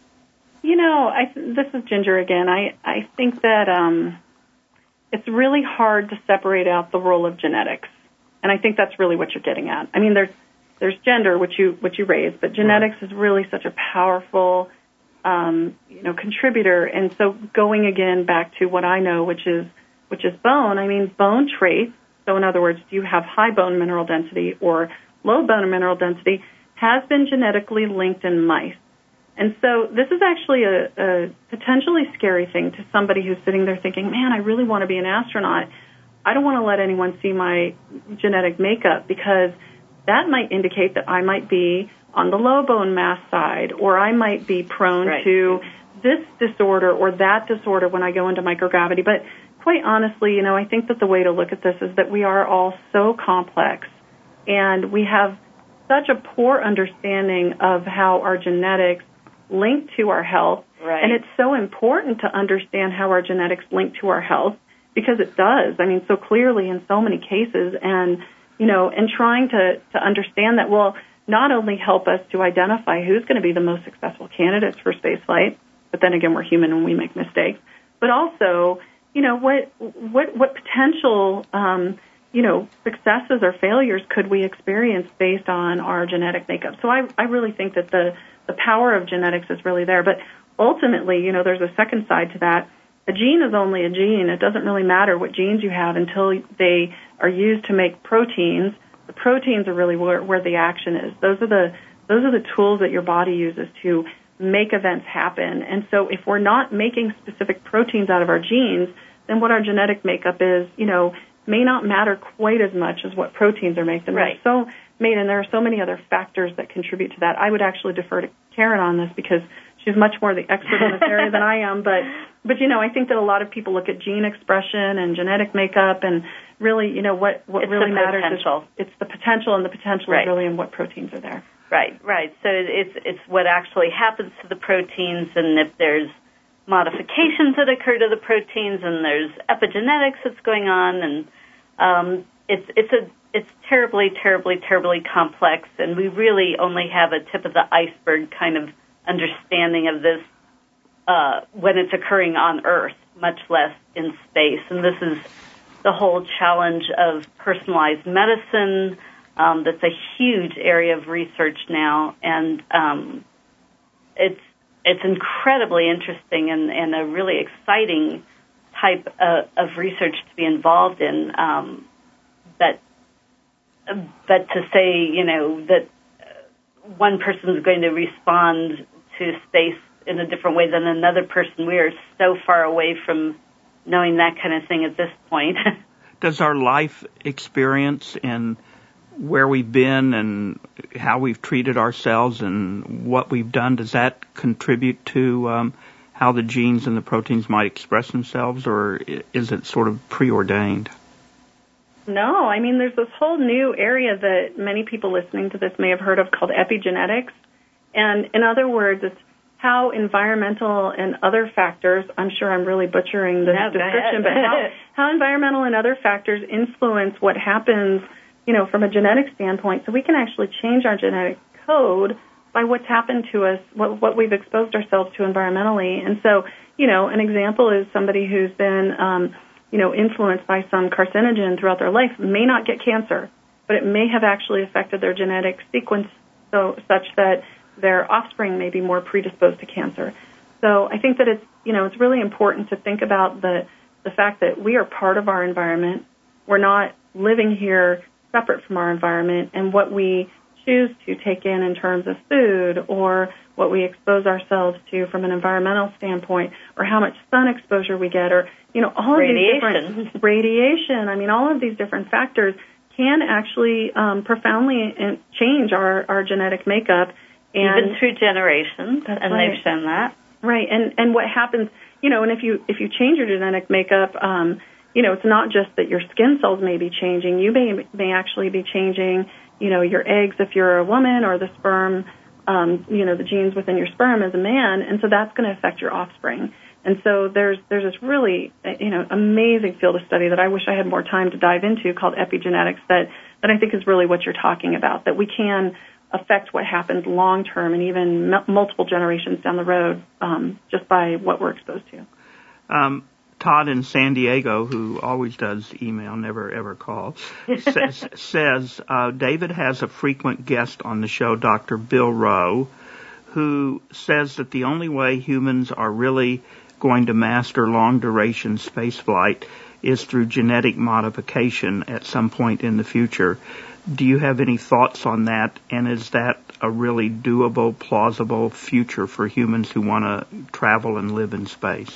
This is Ginger again. I think that it's really hard to separate out the role of genetics, and I think that's really what you're getting at. I mean, there's gender, which you raised, but genetics is really such a powerful contributor. And so going again back to what I know, which is bone. I mean, bone traits. So in other words, do you have high bone mineral density or low bone mineral density, has been genetically linked in mice. And so this is actually a potentially scary thing to somebody who's sitting there thinking, man, I really want to be an astronaut. I don't want to let anyone see my genetic makeup because that might indicate that I might be on the low bone mass side, or I might be prone to this disorder or that disorder when I go into microgravity. But quite honestly, I think that the way to look at this is that we are all so complex, and we have such a poor understanding of how our genetics link to our health. Right. And it's so important to understand how our genetics link to our health, because it does. I mean, so clearly in so many cases, and and trying to understand that will not only help us to identify who's going to be the most successful candidates for spaceflight, but then again, we're human and we make mistakes, but also, what potential successes or failures could we experience based on our genetic makeup? So I really think that the power of genetics is really there. But ultimately, there's a second side to that. A gene is only a gene. It doesn't really matter what genes you have until they are used to make proteins. The proteins are really where the action is. Those are the tools that your body uses to make events happen. And so if we're not making specific proteins out of our genes, then what our genetic makeup is, may not matter quite as much as what proteins are made. And right. And there are so many other factors that contribute to that. I would actually defer to Karen on this because she's much more the expert in this area than I am. But I think that a lot of people look at gene expression and genetic makeup, and really, what really matters is it's the potential, and the potential is really in what proteins are there. Right. So it's what actually happens to the proteins, and if there's modifications that occur to the proteins, and there's epigenetics that's going on, and it's terribly, terribly, terribly complex, and we really only have a tip of the iceberg kind of understanding of this when it's occurring on Earth, much less in space. And this is the whole challenge of personalized medicine. That's a huge area of research now, and it's incredibly interesting and a really exciting type of research to be involved in. But to say, that one person is going to respond to space in a different way than another person, we are so far away from knowing that kind of thing at this point. Does our life experience and where we've been and how we've treated ourselves and what we've done, does that contribute to how the genes and the proteins might express themselves, or is it sort of preordained? No, there's this whole new area that many people listening to this may have heard of called epigenetics. And in other words, it's how environmental and other factors, I'm sure I'm really butchering the description, but how environmental and other factors influence what happens, from a genetic standpoint. So we can actually change our genetic code by what's happened to us, what we've exposed ourselves to environmentally. And so, an example is somebody who's been influenced by some carcinogen throughout their life may not get cancer, but it may have actually affected their genetic sequence such that their offspring may be more predisposed to cancer. So I think that it's really important to think about the fact that we are part of our environment. We're not living here separate from our environment, and what we choose to take in terms of food, or what we expose ourselves to from an environmental standpoint, or how much sun exposure we get, or all of these different radiation. All of these different factors can actually profoundly change our genetic makeup, and even through generations. And right. They've shown that. Right, and what happens, and if you change your genetic makeup, it's not just that your skin cells may be changing. You may actually be changing, your eggs if you're a woman, or the sperm, the genes within your sperm as a man, and so that's going to affect your offspring. And so there's this really, amazing field of study that I wish I had more time to dive into called epigenetics that I think is really what you're talking about, that we can affect what happens long term and even multiple generations down the road just by what we're exposed to. Todd in San Diego, who always does email, never ever calls, says David has a frequent guest on the show, Dr. Bill Rowe, who says that the only way humans are really going to master long-duration spaceflight is through genetic modification at some point in the future. Do you have any thoughts on that, and is that a really doable, plausible future for humans who want to travel and live in space?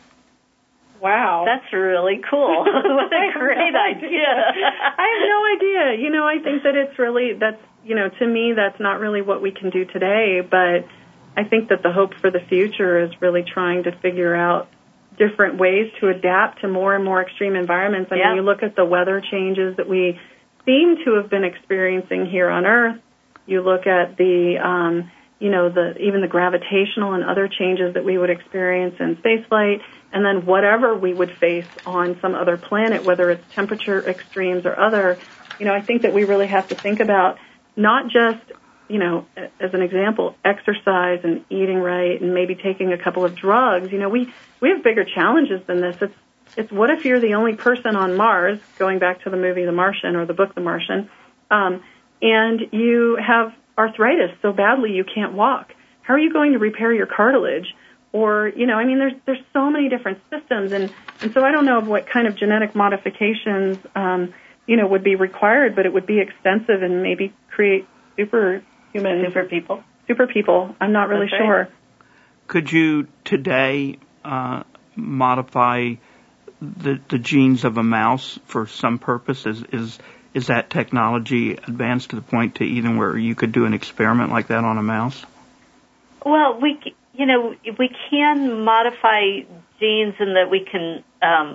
Wow. That's really cool. What a great idea. I have no idea. I think that it's really, to me, that's not really what we can do today, but I think that the hope for the future is really trying to figure out different ways to adapt to more and more extreme environments. You look at the weather changes that we seem to have been experiencing here on Earth. You look at the, even the gravitational and other changes that we would experience in spaceflight, and then whatever we would face on some other planet, whether it's temperature extremes or other. I think that we really have to think about not just, as an example, exercise and eating right and maybe taking a couple of drugs. We have bigger challenges than this. It's what if you're the only person on Mars, going back to the movie The Martian or the book The Martian, and you have arthritis so badly you can't walk. How are you going to repair your cartilage? Or, there's so many different systems, and so I don't know what kind of genetic modifications, would be required, but it would be extensive and maybe create super people. I'm not really sure. Right. Could you today modify the genes of a mouse for some purpose? Is that technology advanced to the point to even where you could do an experiment like that on a mouse? Well, we can modify genes in that we can,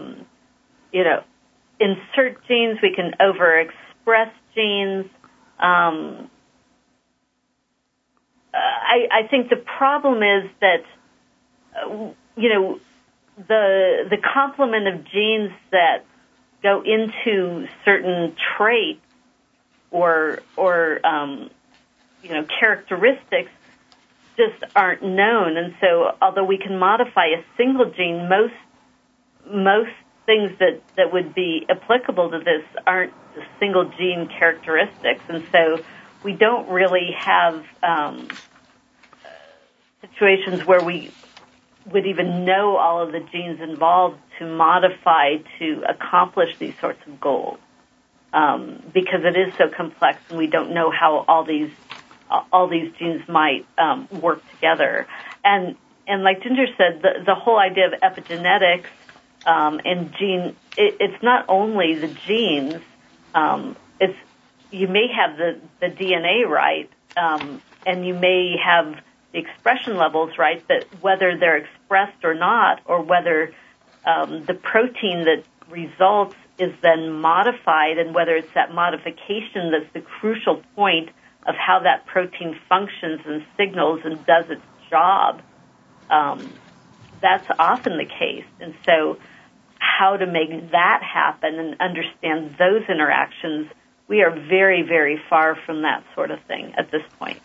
insert genes. We can overexpress genes. I think the problem is that, the complement of genes that go into certain traits or characteristics just aren't known. And so although we can modify a single gene, most things that would be applicable to this aren't the single gene characteristics. And so we don't really have situations where we would even know all of the genes involved to modify to accomplish these sorts of goals, because it is so complex and we don't know how all these genes might work together. And like Ginger said, the whole idea of epigenetics and gene, it's not only the genes. It's you may have the DNA right, and you may have the expression levels right, but whether they're expressed or not, or whether the protein that results is then modified, and whether it's that modification that's the crucial point of how that protein functions and signals and does its job, that's often the case. And so how to make that happen and understand those interactions, we are very, very far from that sort of thing at this point.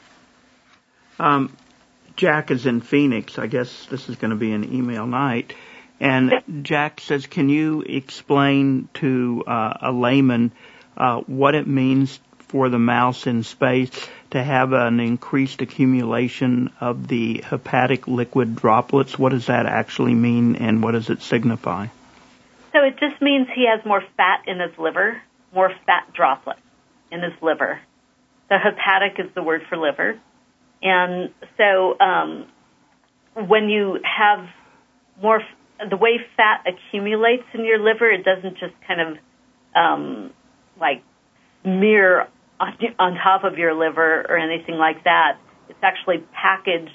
Jack is in Phoenix. I guess this is going to be an email night. And Jack says, can you explain to a layman what it means for the mouse in space to have an increased accumulation of the hepatic liquid droplets? What does that actually mean, and what does it signify? So it just means he has more fat in his liver, more fat droplets in his liver. So hepatic is the word for liver. And so when you have more, the way fat accumulates in your liver, it doesn't just kind of smear on top of your liver or anything like that. It's actually packaged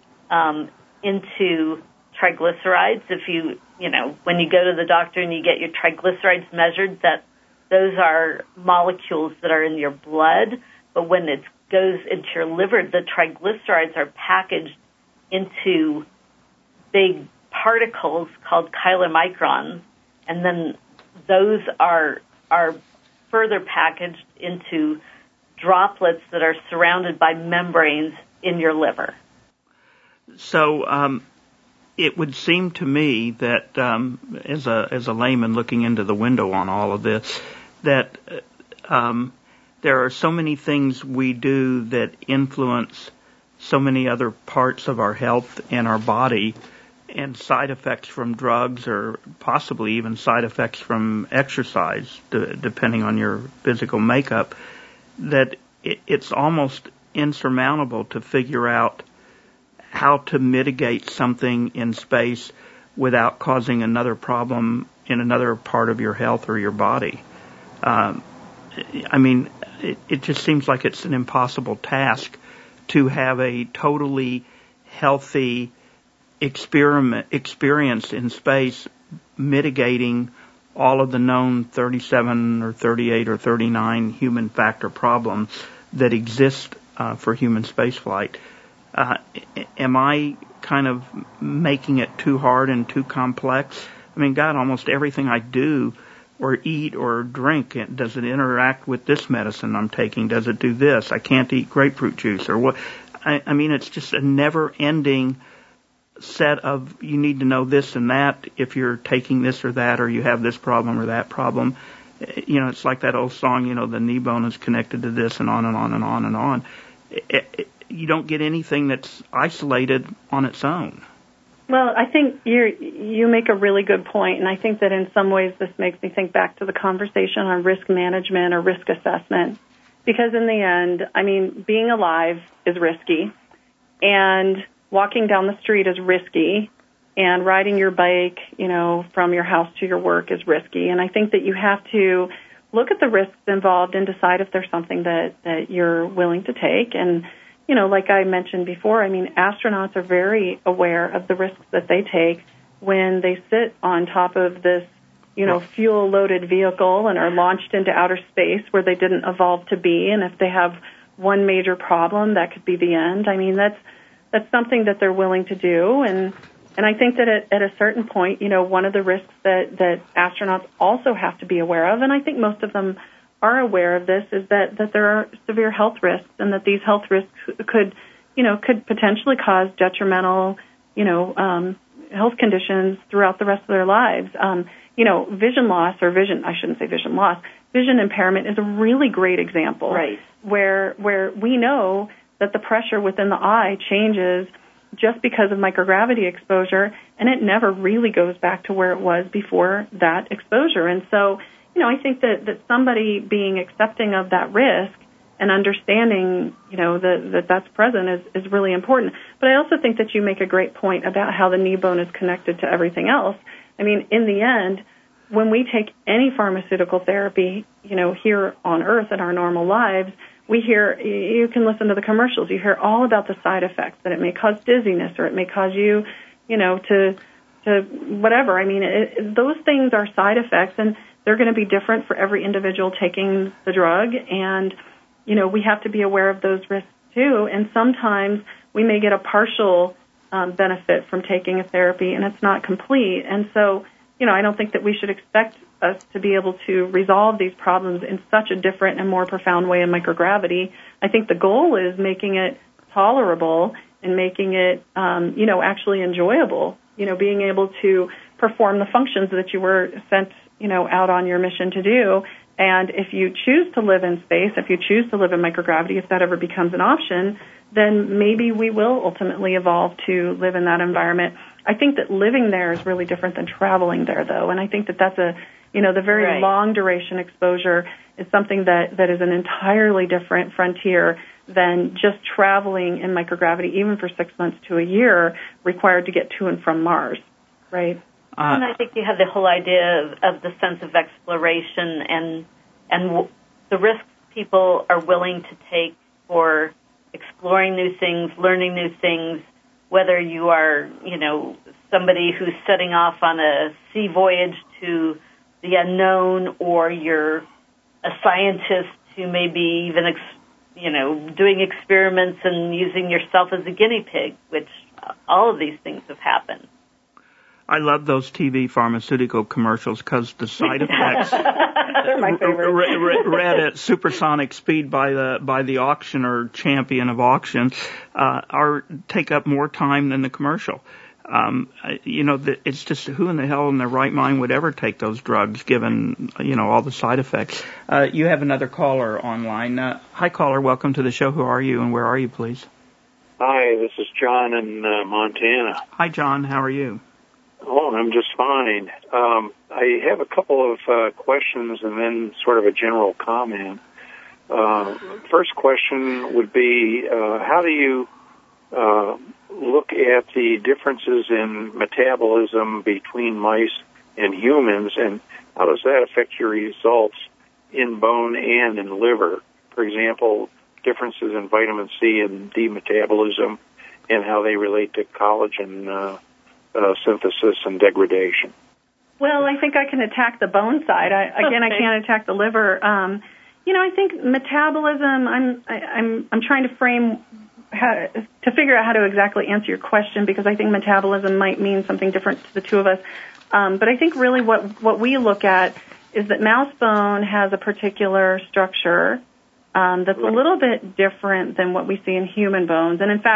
into triglycerides. If when you go to the doctor and you get your triglycerides measured, that those are molecules that are in your blood, but when it goes into your liver, the triglycerides are packaged into big particles called chylomicrons, and then those are further packaged into droplets that are surrounded by membranes in your liver. So it would seem to me that as a layman looking into the window on all of this, that there are so many things we do that influence so many other parts of our health and our body, and side effects from drugs, or possibly even side effects from exercise, depending on your physical makeup, that it's almost insurmountable to figure out how to mitigate something in space without causing another problem in another part of your health or your body. It just seems like it's an impossible task to have a totally healthy experience in space mitigating all of the known 37 or 38 or 39 human factor problems that exist for human spaceflight. Am I kind of making it too hard and too complex? I mean, God, almost everything I do or eat or drink, does it interact with this medicine I'm taking? Does it do this? I can't eat grapefruit juice or what? I mean, it's just a never-ending set of you need to know this and that if you're taking this or that, or you have this problem or that problem. It's like that old song, the knee bone is connected to this, and on and on and on and on. You don't get anything that's isolated on its own. Well, I think you make a really good point, and I think that in some ways this makes me think back to the conversation on risk management or risk assessment. Because in the end, being alive is risky, and walking down the street is risky, and riding your bike, from your house to your work is risky. And I think that you have to look at the risks involved and decide if there's something that you're willing to take. And, like I mentioned before, astronauts are very aware of the risks that they take when they sit on top of this, fuel-loaded vehicle and are launched into outer space where they didn't evolve to be. And if they have one major problem, that could be the end. That's something that they're willing to do. And I think that at a certain point, one of the risks that astronauts also have to be aware of, and I think most of them are aware of this, is that there are severe health risks, and that these health risks could potentially cause detrimental, health conditions throughout the rest of their lives. Vision loss, or vision impairment is a really great example. Right. Where we know that the pressure within the eye changes just because of microgravity exposure, and it never really goes back to where it was before that exposure. And so, I think that somebody being accepting of that risk and understanding, that that's present is really important. But I also think that you make a great point about how the knee bone is connected to everything else. In the end, when we take any pharmaceutical therapy, here on Earth in our normal lives, you can listen to the commercials, you hear all about the side effects, that it may cause dizziness, or it may cause you, to whatever. Those things are side effects, and they're going to be different for every individual taking the drug, and, we have to be aware of those risks too. And sometimes we may get a partial benefit from taking a therapy, and it's not complete. And so, I don't think that we should expect us to be able to resolve these problems in such a different and more profound way in microgravity. I think the goal is making it tolerable and making it, actually enjoyable, being able to perform the functions that you were sent, out on your mission to do. And if you choose to live in space, if you choose to live in microgravity, if that ever becomes an option, then maybe we will ultimately evolve to live in that environment. I think that living there is really different than traveling there, though. And I think that that's the very long duration exposure is something that is an entirely different frontier than just traveling in microgravity, even for 6 months to a year, required to get to and from Mars, right? And I think you have the whole idea of the sense of exploration and the risks people are willing to take for exploring new things, learning new things, whether you are, somebody who's setting off on a sea voyage to the unknown, or you're a scientist who may be even, doing experiments and using yourself as a guinea pig, which all of these things have happened. I love those TV pharmaceutical commercials because the side effects they're my favorite. read at supersonic speed by the auctioneer champion of auctions take up more time than the commercial. It's just who in the hell in their right mind would ever take those drugs given, all the side effects. You have another caller online. Hi, caller. Welcome to the show. Who are you and where are you, please? Hi, this is John in Montana. Hi, John. How are you? Oh, I'm just fine. I have a couple of questions and then sort of a general comment. First question would be, how do you look at the differences in metabolism between mice and humans, and how does that affect your results in bone and in liver? For example, differences in vitamin C and D metabolism and how they relate to collagen synthesis and degradation. Well, I think I can attack the bone side. I can't attack the liver. I think metabolism. I'm trying to frame to figure out how to exactly answer your question, because I think metabolism might mean something different to the two of us. But I think really what we look at is that mouse bone has a particular structure that's a little bit different than what we see in human bones. And in fact,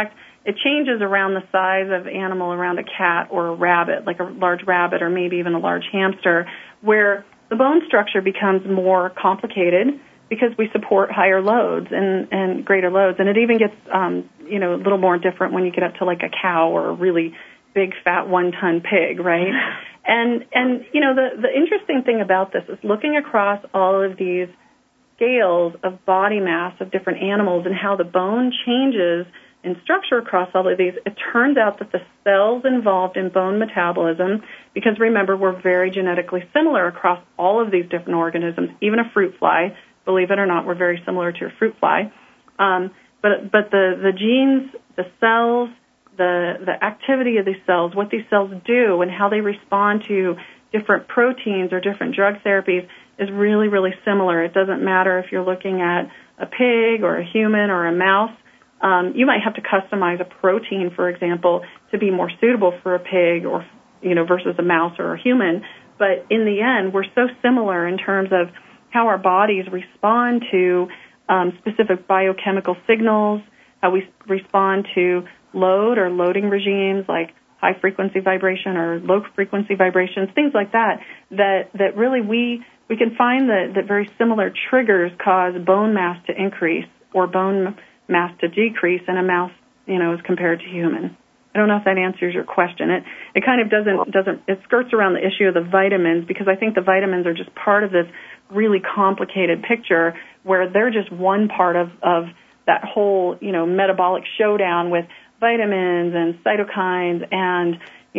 it changes around the size of animal around a cat or a rabbit, like a large rabbit or maybe even a large hamster, where the bone structure becomes more complicated because we support higher loads and greater loads. And it even gets, a little more different when you get up to like a cow or a really big, fat, 1-ton pig, right? And the interesting thing about this is looking across all of these scales of body mass of different animals and how the bone changes in structure across all of these, it turns out that the cells involved in bone metabolism, because remember, we're very genetically similar across all of these different organisms, even a fruit fly, believe it or not, we're very similar to a fruit fly. But the genes, the cells, the activity of these cells, what these cells do and how they respond to different proteins or different drug therapies is really, really similar. It doesn't matter if you're looking at a pig or a human or a mouse. You might have to customize a protein, for example, to be more suitable for a pig or, versus a mouse or a human. But in the end, we're so similar in terms of how our bodies respond to specific biochemical signals, how we respond to load or loading regimes like high-frequency vibration or low-frequency vibrations, things like that really we can find that very similar triggers cause bone mass to increase or bone mass to decrease in a mouse, as compared to human. I don't know if that answers your question. It kind of doesn't it skirts around the issue of the vitamins, because I think the vitamins are just part of this really complicated picture where they're just one part of that whole, metabolic showdown with vitamins and cytokines and,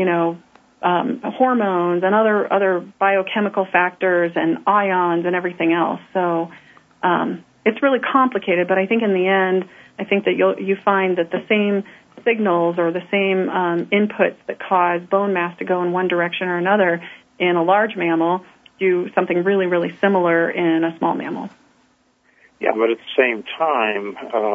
hormones and other biochemical factors and ions and everything else. So it's really complicated, but I think in the end, I think that you find that the same signals or the same inputs that cause bone mass to go in one direction or another in a large mammal do something really, really similar in a small mammal. Yeah, but at the same time,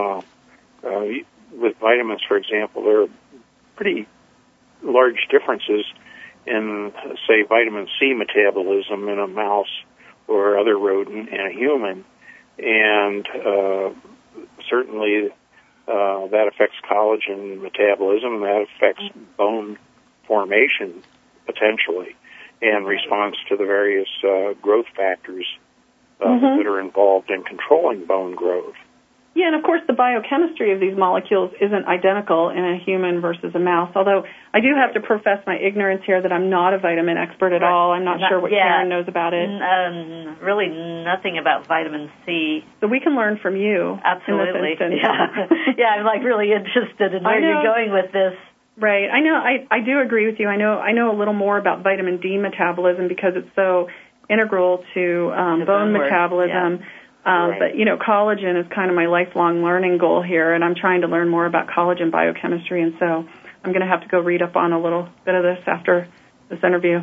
with vitamins, for example, there are pretty large differences in, say, vitamin C metabolism in a mouse or other rodent and a human, and certainly that affects collagen metabolism, and that affects bone formation potentially, and response to the various growth factors that are involved in controlling bone growth. Yeah, and of course the biochemistry of these molecules isn't identical in a human versus a mouse, although I do have to profess my ignorance here that I'm not a vitamin expert at all. I'm not sure what Karen knows about it. Really nothing about vitamin C. So we can learn from you. Absolutely. In this instance. Yeah, I'm really interested in where you're going with this. Right. I know. I do agree with you. I know a little more about vitamin D metabolism because it's so integral to bone metabolism. Yeah. But, collagen is kind of my lifelong learning goal here, and I'm trying to learn more about collagen biochemistry, and so I'm going to have to go read up on a little bit of this after this interview.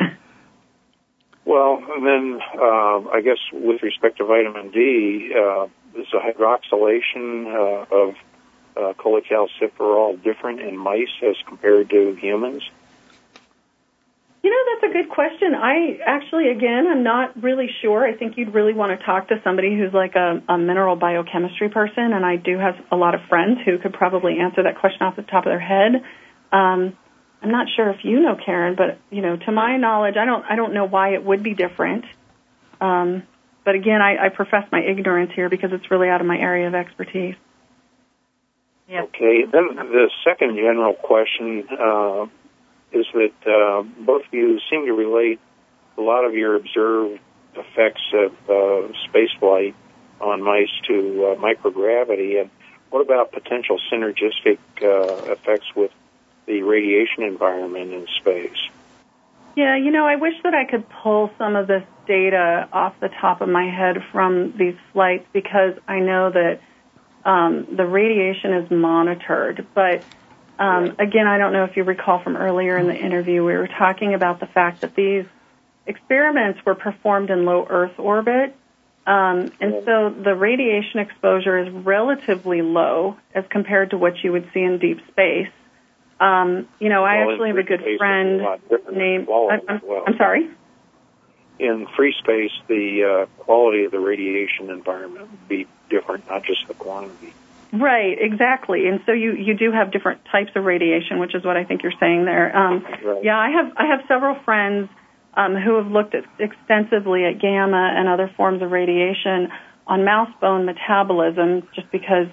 Well, and then I guess with respect to vitamin D, is the hydroxylation of cholecalciferol different in mice as compared to humans? That's a good question. I'm not really sure. I think you'd really want to talk to somebody who's like a mineral biochemistry person, and I do have a lot of friends who could probably answer that question off the top of their head. I'm not sure if you know, Karen, but, to my knowledge, I don't know why it would be different. But again, I profess my ignorance here because it's really out of my area of expertise. Yep. Okay. Then the second general question is that both of you seem to relate a lot of your observed effects of spaceflight on mice to microgravity. And what about potential synergistic effects with the radiation environment in space? Yeah, I wish that I could pull some of this data off the top of my head from these flights because I know that the radiation is monitored, but again, I don't know if you recall from earlier in the interview, we were talking about the fact that these experiments were performed in low Earth orbit, and so the radiation exposure is relatively low as compared to what you would see in deep space. I actually have a good friend named... I'm sorry? In free space, the quality of the radiation environment would be different, not just the quantity. Right, exactly. And so you do have different types of radiation, which is what I think you're saying there. Right. Yeah, I have several friends who have looked extensively at gamma and other forms of radiation on mouse bone metabolism, just because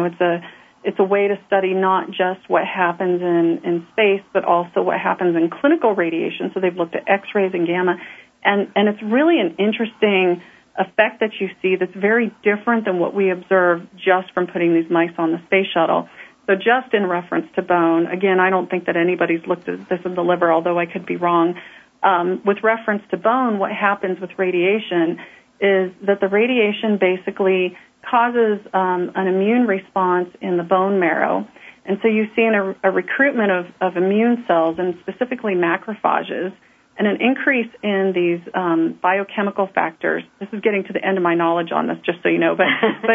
it's a way to study not just what happens in space, but also what happens in clinical radiation. So they've looked at X-rays and gamma, and it's really an interesting effect that you see that's very different than what we observe just from putting these mice on the space shuttle. So just in reference to bone, again, I don't think that anybody's looked at this in the liver, although I could be wrong. With reference to bone, what happens with radiation is that the radiation basically causes an immune response in the bone marrow. And so you see a recruitment of immune cells, and specifically macrophages, and an increase in these biochemical factors. This is getting to the end of my knowledge on this, just so you know. But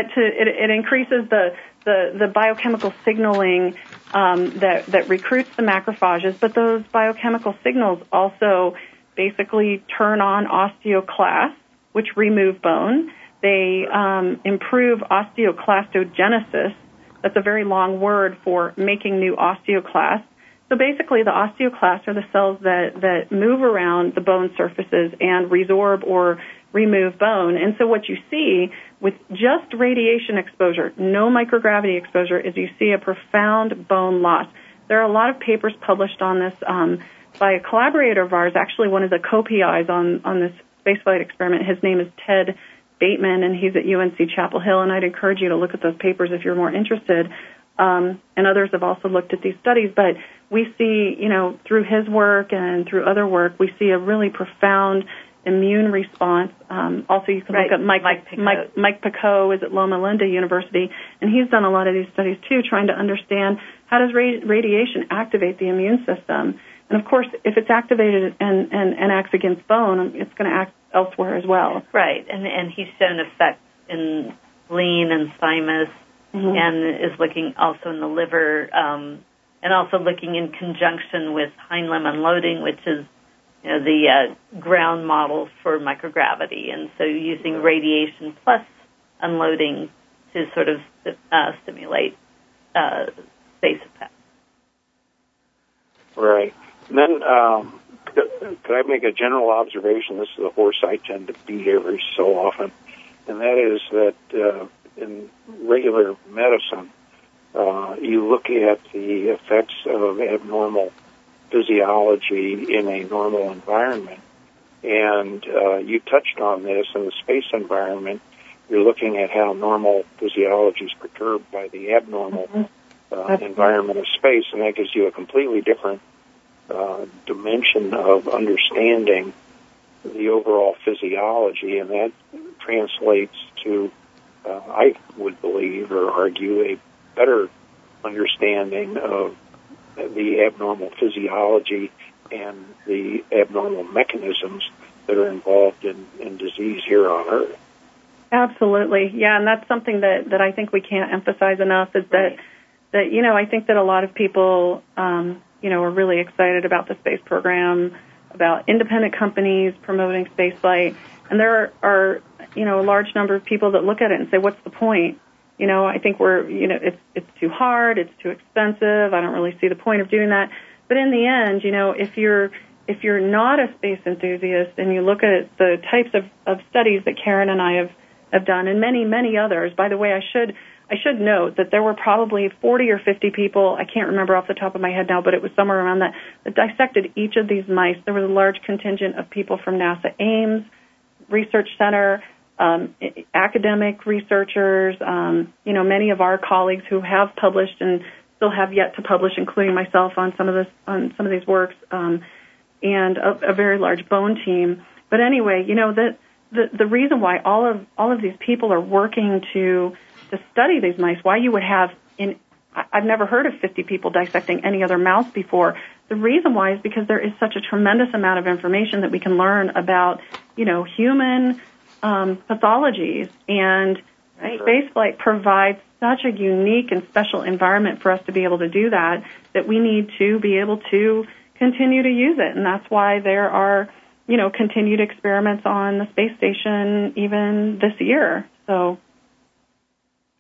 it increases the biochemical signaling that recruits the macrophages. But those biochemical signals also basically turn on osteoclasts, which remove bone. They improve osteoclastogenesis. That's a very long word for making new osteoclasts. So basically, the osteoclasts are the cells that move around the bone surfaces and resorb or remove bone. And so what you see with just radiation exposure, no microgravity exposure, is you see a profound bone loss. There are a lot of papers published on this by a collaborator of ours, actually one of the co-PIs on this spaceflight experiment. His name is Ted Bateman, and he's at UNC Chapel Hill, and I'd encourage you to look at those papers if you're more interested. And others have also looked at these studies, but we see, through his work and through other work, we see a really profound immune response. Also, you can look at Mike Picot is at Loma Linda University, and he's done a lot of these studies too, trying to understand how does radiation activate the immune system. And of course, if it's activated and acts against bone, it's going to act elsewhere as well. Right, and he's shown effects in spleen and thymus, and is looking also in the liver, and also looking in conjunction with hind limb unloading, which is the ground model for microgravity, and so using radiation plus unloading to sort of stimulate space effects. Right. And then could I make a general observation? This is a horse I tend to beat every so often, and that is that in regular medicine, you look at the effects of abnormal physiology in a normal environment. And you touched on this in the space environment. You're looking at how normal physiology is perturbed by the abnormal environment of space, and that gives you a completely different dimension of understanding the overall physiology, and that translates to, I would believe or argue, a better understanding of the abnormal physiology and the abnormal mechanisms that are involved in disease here on Earth. Absolutely. Yeah, and that's something that I think we can't emphasize enough is that I think that a lot of people, are really excited about the space program, about independent companies promoting spaceflight, and there are, a large number of people that look at it and say, what's the point? I think it's too hard, it's too expensive, I don't really see the point of doing that. But in the end, if you're not a space enthusiast and you look at the types of studies that Karen and I have done, and many, many others, by the way, I should note that there were probably 40 or 50 people, I can't remember off the top of my head now, but it was somewhere around that dissected each of these mice. There was a large contingent of people from NASA Ames Research Center, academic researchers, many of our colleagues who have published and still have yet to publish, including myself on some of these works, and a very large bone team. But anyway, the reason why all of these people are working to study these mice, why you would have I've never heard of 50 people dissecting any other mouse before. The reason why is because there is such a tremendous amount of information that we can learn about, human pathologies, and spaceflight provides such a unique and special environment for us to be able to do that we need to be able to continue to use it. And that's why there are, continued experiments on the space station even this year. So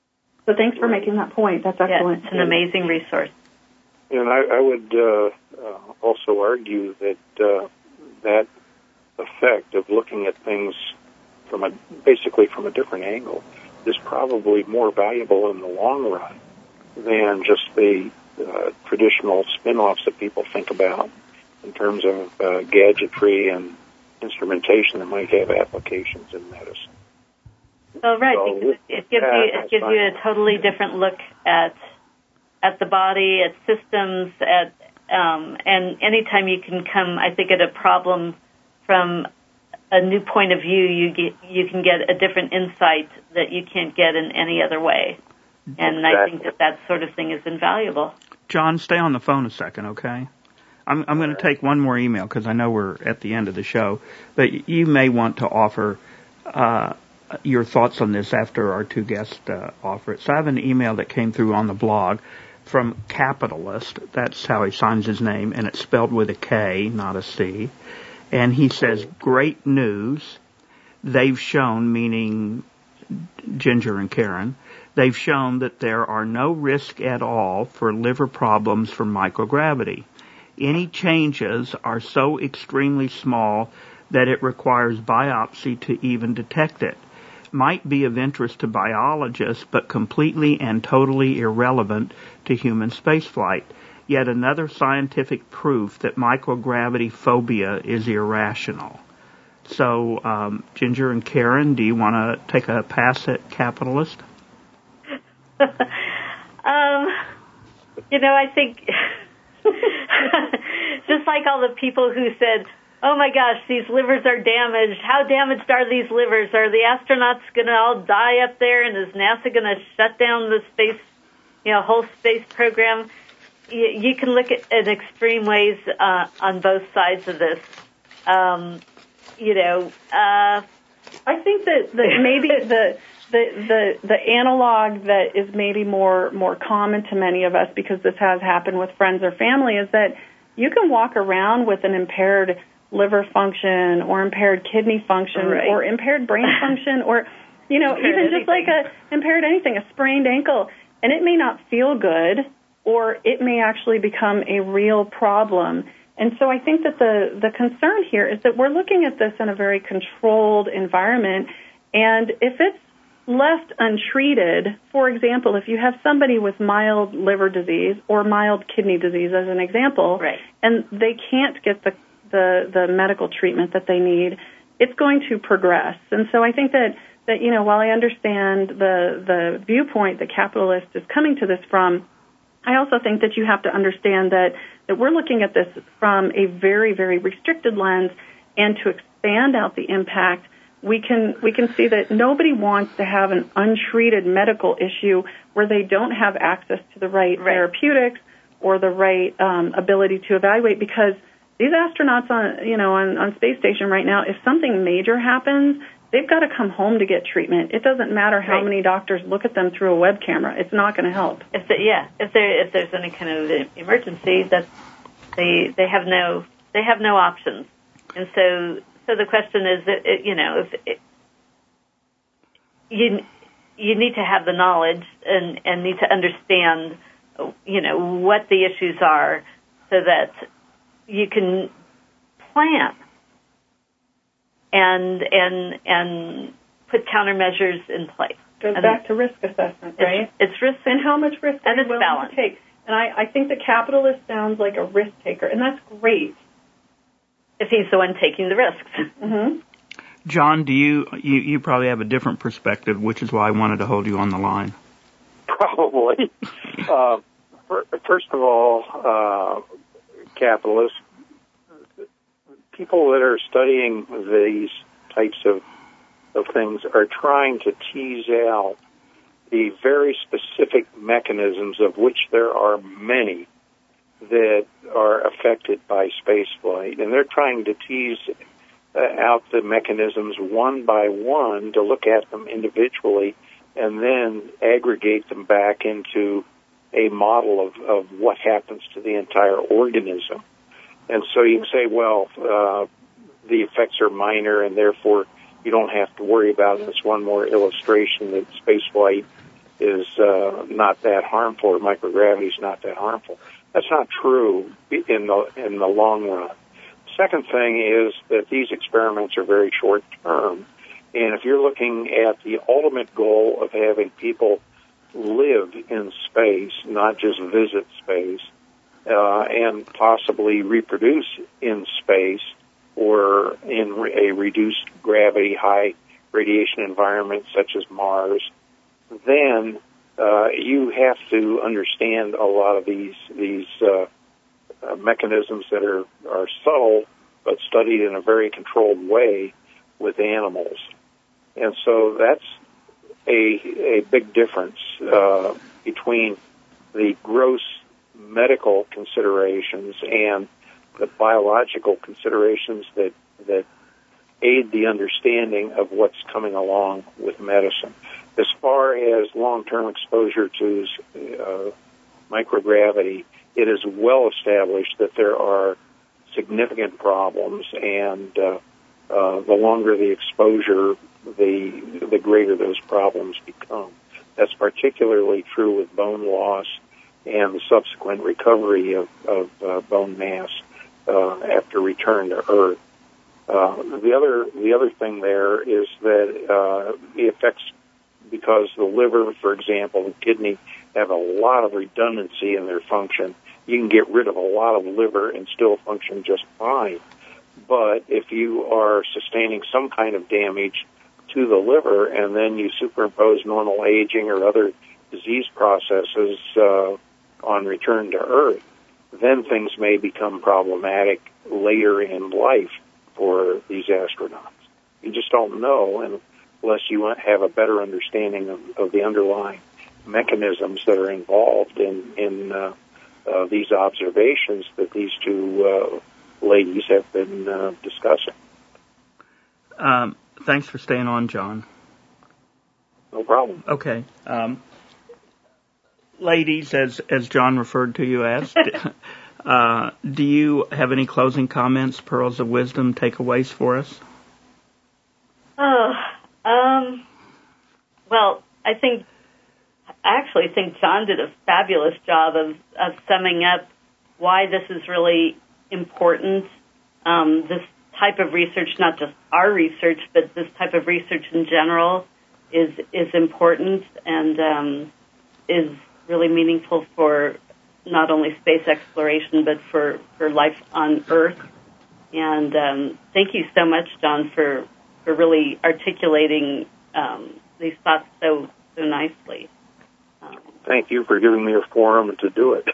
So thanks for making that point. That's excellent. Yeah, it's an amazing resource. And I would also argue that that effect of looking at things basically from a different angle is probably more valuable in the long run than just the traditional spin-offs that people think about in terms of gadgetry and instrumentation that might have applications in medicine. Oh, right. So it gives you a totally different look at the body, at systems, and anytime you can come, I think, at a problem from a new point of view, you can get a different insight that you can't get in any other way. And exactly. I think that sort of thing is invaluable. John, stay on the phone a second, okay? I'm going to take one more email because I know we're at the end of the show, but you may want to offer your thoughts on this after our two guests offer it. So I have an email that came through on the blog from Capitalist. That's how he signs his name, and it's spelled with a K, not a C. And he says, great news. They've shown, meaning Ginger and Karen, they've shown that there are no risk at all for liver problems from microgravity. Any changes are so extremely small that it requires biopsy to even detect it. Might be of interest to biologists, but completely and totally irrelevant to human spaceflight. Yet another scientific proof that microgravity phobia is irrational. So, Ginger and Karen, do you want to take a pass at Capitalist? I think just like all the people who said, oh my gosh, these livers are damaged. How damaged are these livers? Are the astronauts going to all die up there? And is NASA going to shut down the space, whole space program? You can look at extreme ways on both sides of this. I think that maybe the analog that is maybe more common to many of us, because this has happened with friends or family, is that you can walk around with an impaired liver function or impaired kidney function or impaired brain function or, even just like a sprained ankle, and it may not feel good or it may actually become a real problem. And so I think that the concern here is that we're looking at this in a very controlled environment, and if it's left untreated, for example, if you have somebody with mild liver disease or mild kidney disease as an example, and they can't get the medical treatment that they need, it's going to progress. And so I think that while I understand the viewpoint that Capitalist is coming to this from, I also think that you have to understand that we're looking at this from a very, very restricted lens, and to expand out the impact, we can see that nobody wants to have an untreated medical issue where they don't have access to the right therapeutics or the right ability to evaluate, because these astronauts on space station right now, if something major happens, they've got to come home to get treatment. It doesn't matter how many doctors look at them through a web camera. It's not going to help. If there's any kind of emergency, that they have no options. And so the question is that you need to have the knowledge and need to understand what the issues are so that you can plan and put countermeasures in place. Goes back to risk assessment, right? It's risk, and how much risk are you willing to take? And I think the Capitalist sounds like a risk taker, and that's great. If he's the one taking the risks. Mm-hmm. John, do you probably have a different perspective, which is why I wanted to hold you on the line. Probably. First of all, Capitalists, people that are studying these types of things are trying to tease out the very specific mechanisms, of which there are many, that are affected by spaceflight. And they're trying to tease out the mechanisms one by one to look at them individually and then aggregate them back into a model of what happens to the entire organism. And so you can say, well, the effects are minor and therefore you don't have to worry about it. It's one more illustration that spaceflight not that harmful, or microgravity is not that harmful. That's not true in the long run. Second thing is that these experiments are very short term, and if you're looking at the ultimate goal of having people live in space, not just visit space, and possibly reproduce in space or in a reduced gravity, high radiation environment such as Mars, then you have to understand a lot of these mechanisms that are subtle but studied in a very controlled way with animals. And so that's a big difference between the gross medical considerations and the biological considerations that aid the understanding of what's coming along with medicine. As far as long-term exposure to microgravity, it is well established that there are significant problems, and the longer the exposure, the greater those problems become. That's particularly true with bone loss and the subsequent recovery of bone mass after return to Earth. The other thing there is that the effects, because the liver, for example, the kidney have a lot of redundancy in their function. You can get rid of a lot of liver and still function just fine. But if you are sustaining some kind of damage to the liver and then you superimpose normal aging or other disease processes on return to Earth, then things may become problematic later in life for these astronauts. You just don't know unless you have a better understanding of the underlying mechanisms that are involved in these observations that these two ladies have been discussing. Thanks for staying on, John. No problem. Okay. Ladies, as John referred to you as, do you have any closing comments, pearls of wisdom, takeaways for us? Well, I actually think John did a fabulous job of summing up why this is really important. This type of research, not just our research, but this type of research in general is important and is really meaningful for not only space exploration, but for life on Earth. And thank you so much, John, for really articulating these thoughts so nicely. Thank you for giving me a forum to do it.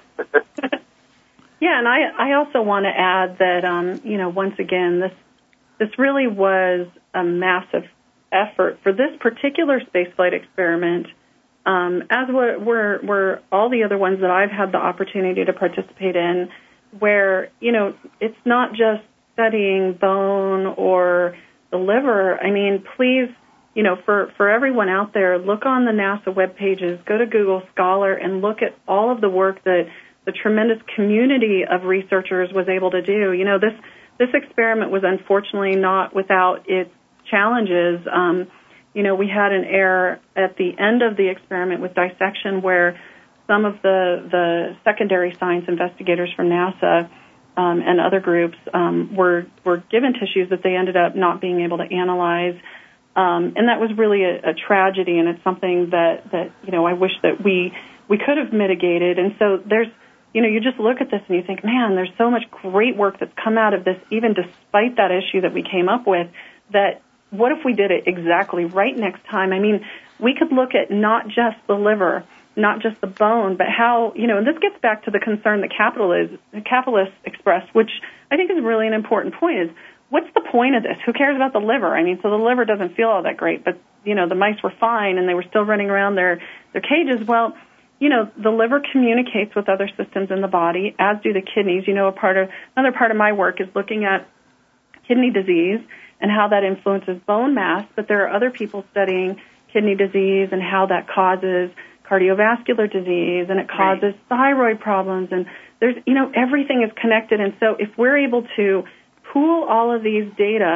Yeah, and I also want to add that, once again, this really was a massive effort for this particular spaceflight experiment, as were all the other ones that I've had the opportunity to participate in, where, it's not just studying bone or the liver. I mean, please, for everyone out there, look on the NASA web pages, go to Google Scholar, and look at all of the work that the tremendous community of researchers was able to do. This experiment was unfortunately not without its challenges. We had an error at the end of the experiment with dissection where some of the secondary science investigators from NASA and other groups were given tissues that they ended up not being able to analyze. And that was really a tragedy, and it's something that I wish that we could have mitigated. And so there's, you just look at this and you think, man, there's so much great work that's come out of this, even despite that issue that we came up with, that what if we did it exactly right next time? I mean, we could look at not just the liver, not just the bone, but how, and this gets back to the concern that capitalists expressed, which I think is really an important point, is what's the point of this? Who cares about the liver? I mean, so the liver doesn't feel all that great, but, the mice were fine and they were still running around their cages. Well, the liver communicates with other systems in the body, as do the kidneys. Another part of my work is looking at kidney disease and how that influences bone mass, but there are other people studying kidney disease and how that causes cardiovascular disease, and it causes thyroid problems, and there's, everything is connected. And so if we're able to pool all of these data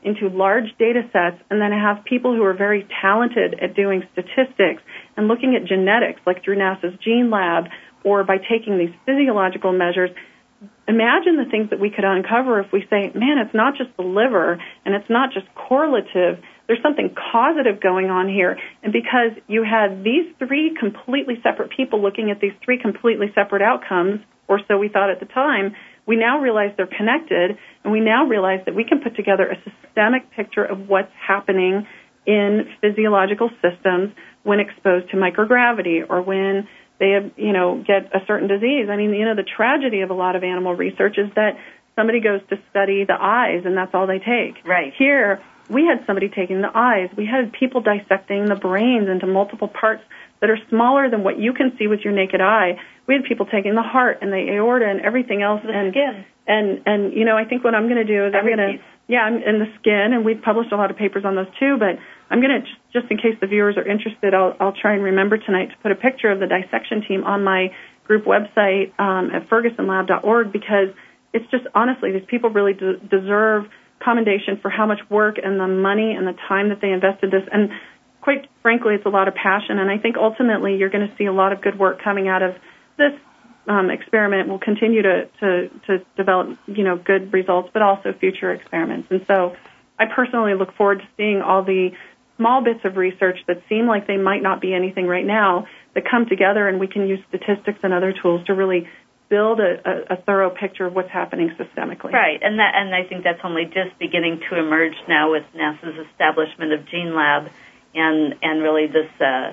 into large data sets and then have people who are very talented at doing statistics and looking at genetics, like through NASA's Gene Lab, or by taking these physiological measures. Imagine the things that we could uncover if we say, man, it's not just the liver and it's not just correlative. There's something causative going on here. And because you had these three completely separate people looking at these three completely separate outcomes, or so we thought at the time, we now realize they're connected, and we now realize that we can put together a systemic picture of what's happening in physiological systems when exposed to microgravity or when they have, get a certain disease. I mean, the tragedy of a lot of animal research is that somebody goes to study the eyes and that's all they take. Right. Here, we had somebody taking the eyes. We had people dissecting the brains into multiple parts that are smaller than what you can see with your naked eye. We had people taking the heart and the aorta and everything else. The skin. And I think what I'm going to do is and the skin, and we've published a lot of papers on those too, but I'm going to, just in case the viewers are interested, I'll try and remember tonight to put a picture of the dissection team on my group website at fergusonlab.org, because it's just, honestly, these people really deserve commendation for how much work and the money and the time that they invested this. And quite frankly, it's a lot of passion, and I think ultimately you're going to see a lot of good work coming out of this experiment. Will continue to develop, good results, but also future experiments. And so I personally look forward to seeing all the small bits of research that seem like they might not be anything right now that come together, and we can use statistics and other tools to really build a thorough picture of what's happening systemically. Right, and I think that's only just beginning to emerge now with NASA's establishment of Gene Lab and really this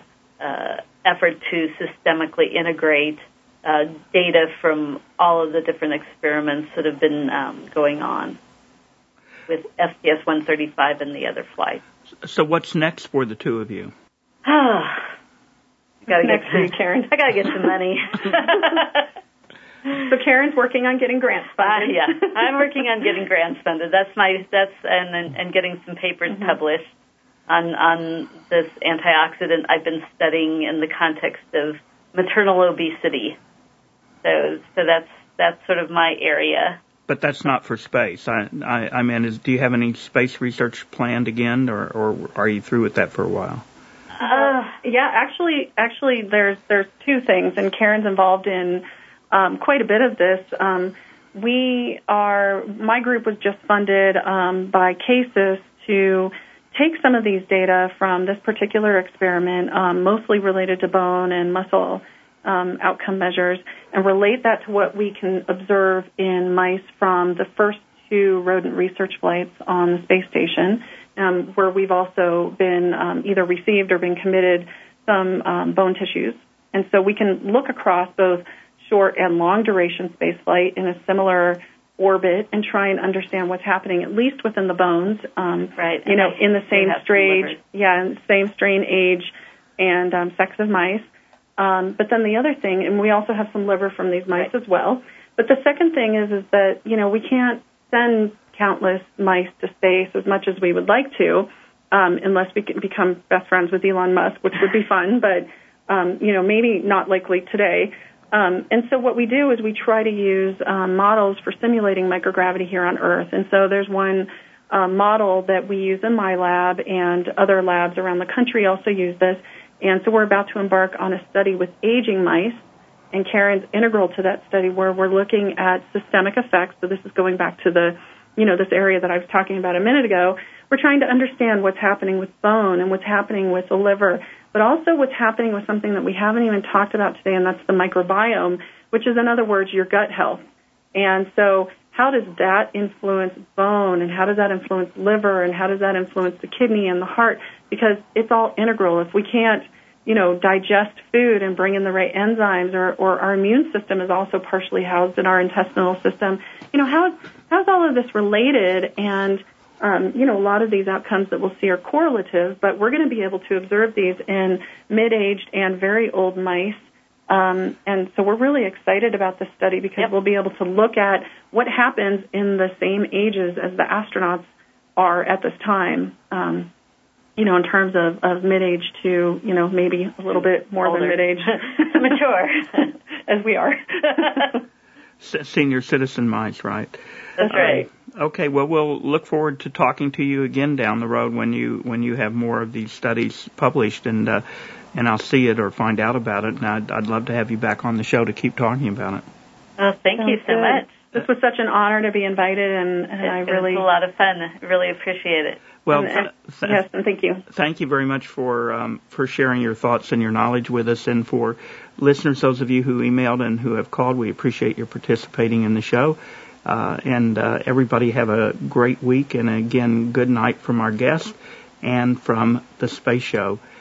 effort to systemically integrate data from all of the different experiments that have been going on with STS-135 and the other flights. So what's next for the two of you? Next for you, Karen. I got to get some money. So Karen's working on getting grants funded. Yeah, I'm working on getting grants funded. And getting some papers published on this antioxidant I've been studying in the context of maternal obesity. So that's sort of my area. But that's not for space. I mean, do you have any space research planned again, or are you through with that for a while? Actually, there's two things, and Karen's involved in quite a bit of this. My group was just funded by CASIS to take some of these data from this particular experiment, mostly related to bone and muscle outcome measures, and relate that to what we can observe in mice from the first two rodent research flights on the space station, where we've also been either received or been committed some bone tissues. And so we can look across both short and long duration space flight in a similar orbit and try and understand what's happening, at least within the bones, right? In the same strain, in the same strain, age, and sex of mice. But then the other thing, and we also have some liver from these mice as well. But the second thing is that we can't send countless mice to space as much as we would like to, unless we can become best friends with Elon Musk, which would be fun, but maybe not likely today. And so what we do is we try to use models for simulating microgravity here on Earth. And so there's one model that we use in my lab, and other labs around the country also use this. And so we're about to embark on a study with aging mice, and Karen's integral to that study, where we're looking at systemic effects. So this is going back to the, this area that I was talking about a minute ago. We're trying to understand what's happening with bone and what's happening with the liver, but also what's happening with something that we haven't even talked about today, and that's the microbiome, which is, in other words, your gut health. And so how does that influence bone, and how does that influence liver, and how does that influence the kidney and the heart? Because it's all integral. If we can't, digest food and bring in the right enzymes, or our immune system is also partially housed in our intestinal system, how's all of this related? And a lot of these outcomes that we'll see are correlative, but we're going to be able to observe these in mid-aged and very old mice. And so we're really excited about this study because we'll be able to look at what happens in the same ages as the astronauts are at this time, in terms of mid-age to, maybe a little bit more older than mid-age. Mature, as we are. Senior citizen mice, right? That's right. Okay, well, we'll look forward to talking to you again down the road when you have more of these studies published, and I'll see it or find out about it, and I'd love to have you back on the show to keep talking about it. Oh, thank you so much. This was such an honor to be invited, and it was a lot of fun. I really appreciate it. Well, yes, and thank you. Thank you very much for sharing your thoughts and your knowledge with us, and for listeners, those of you who emailed and who have called, we appreciate your participating in the show. And everybody have a great week, and again, good night from our guest and from the Space Show.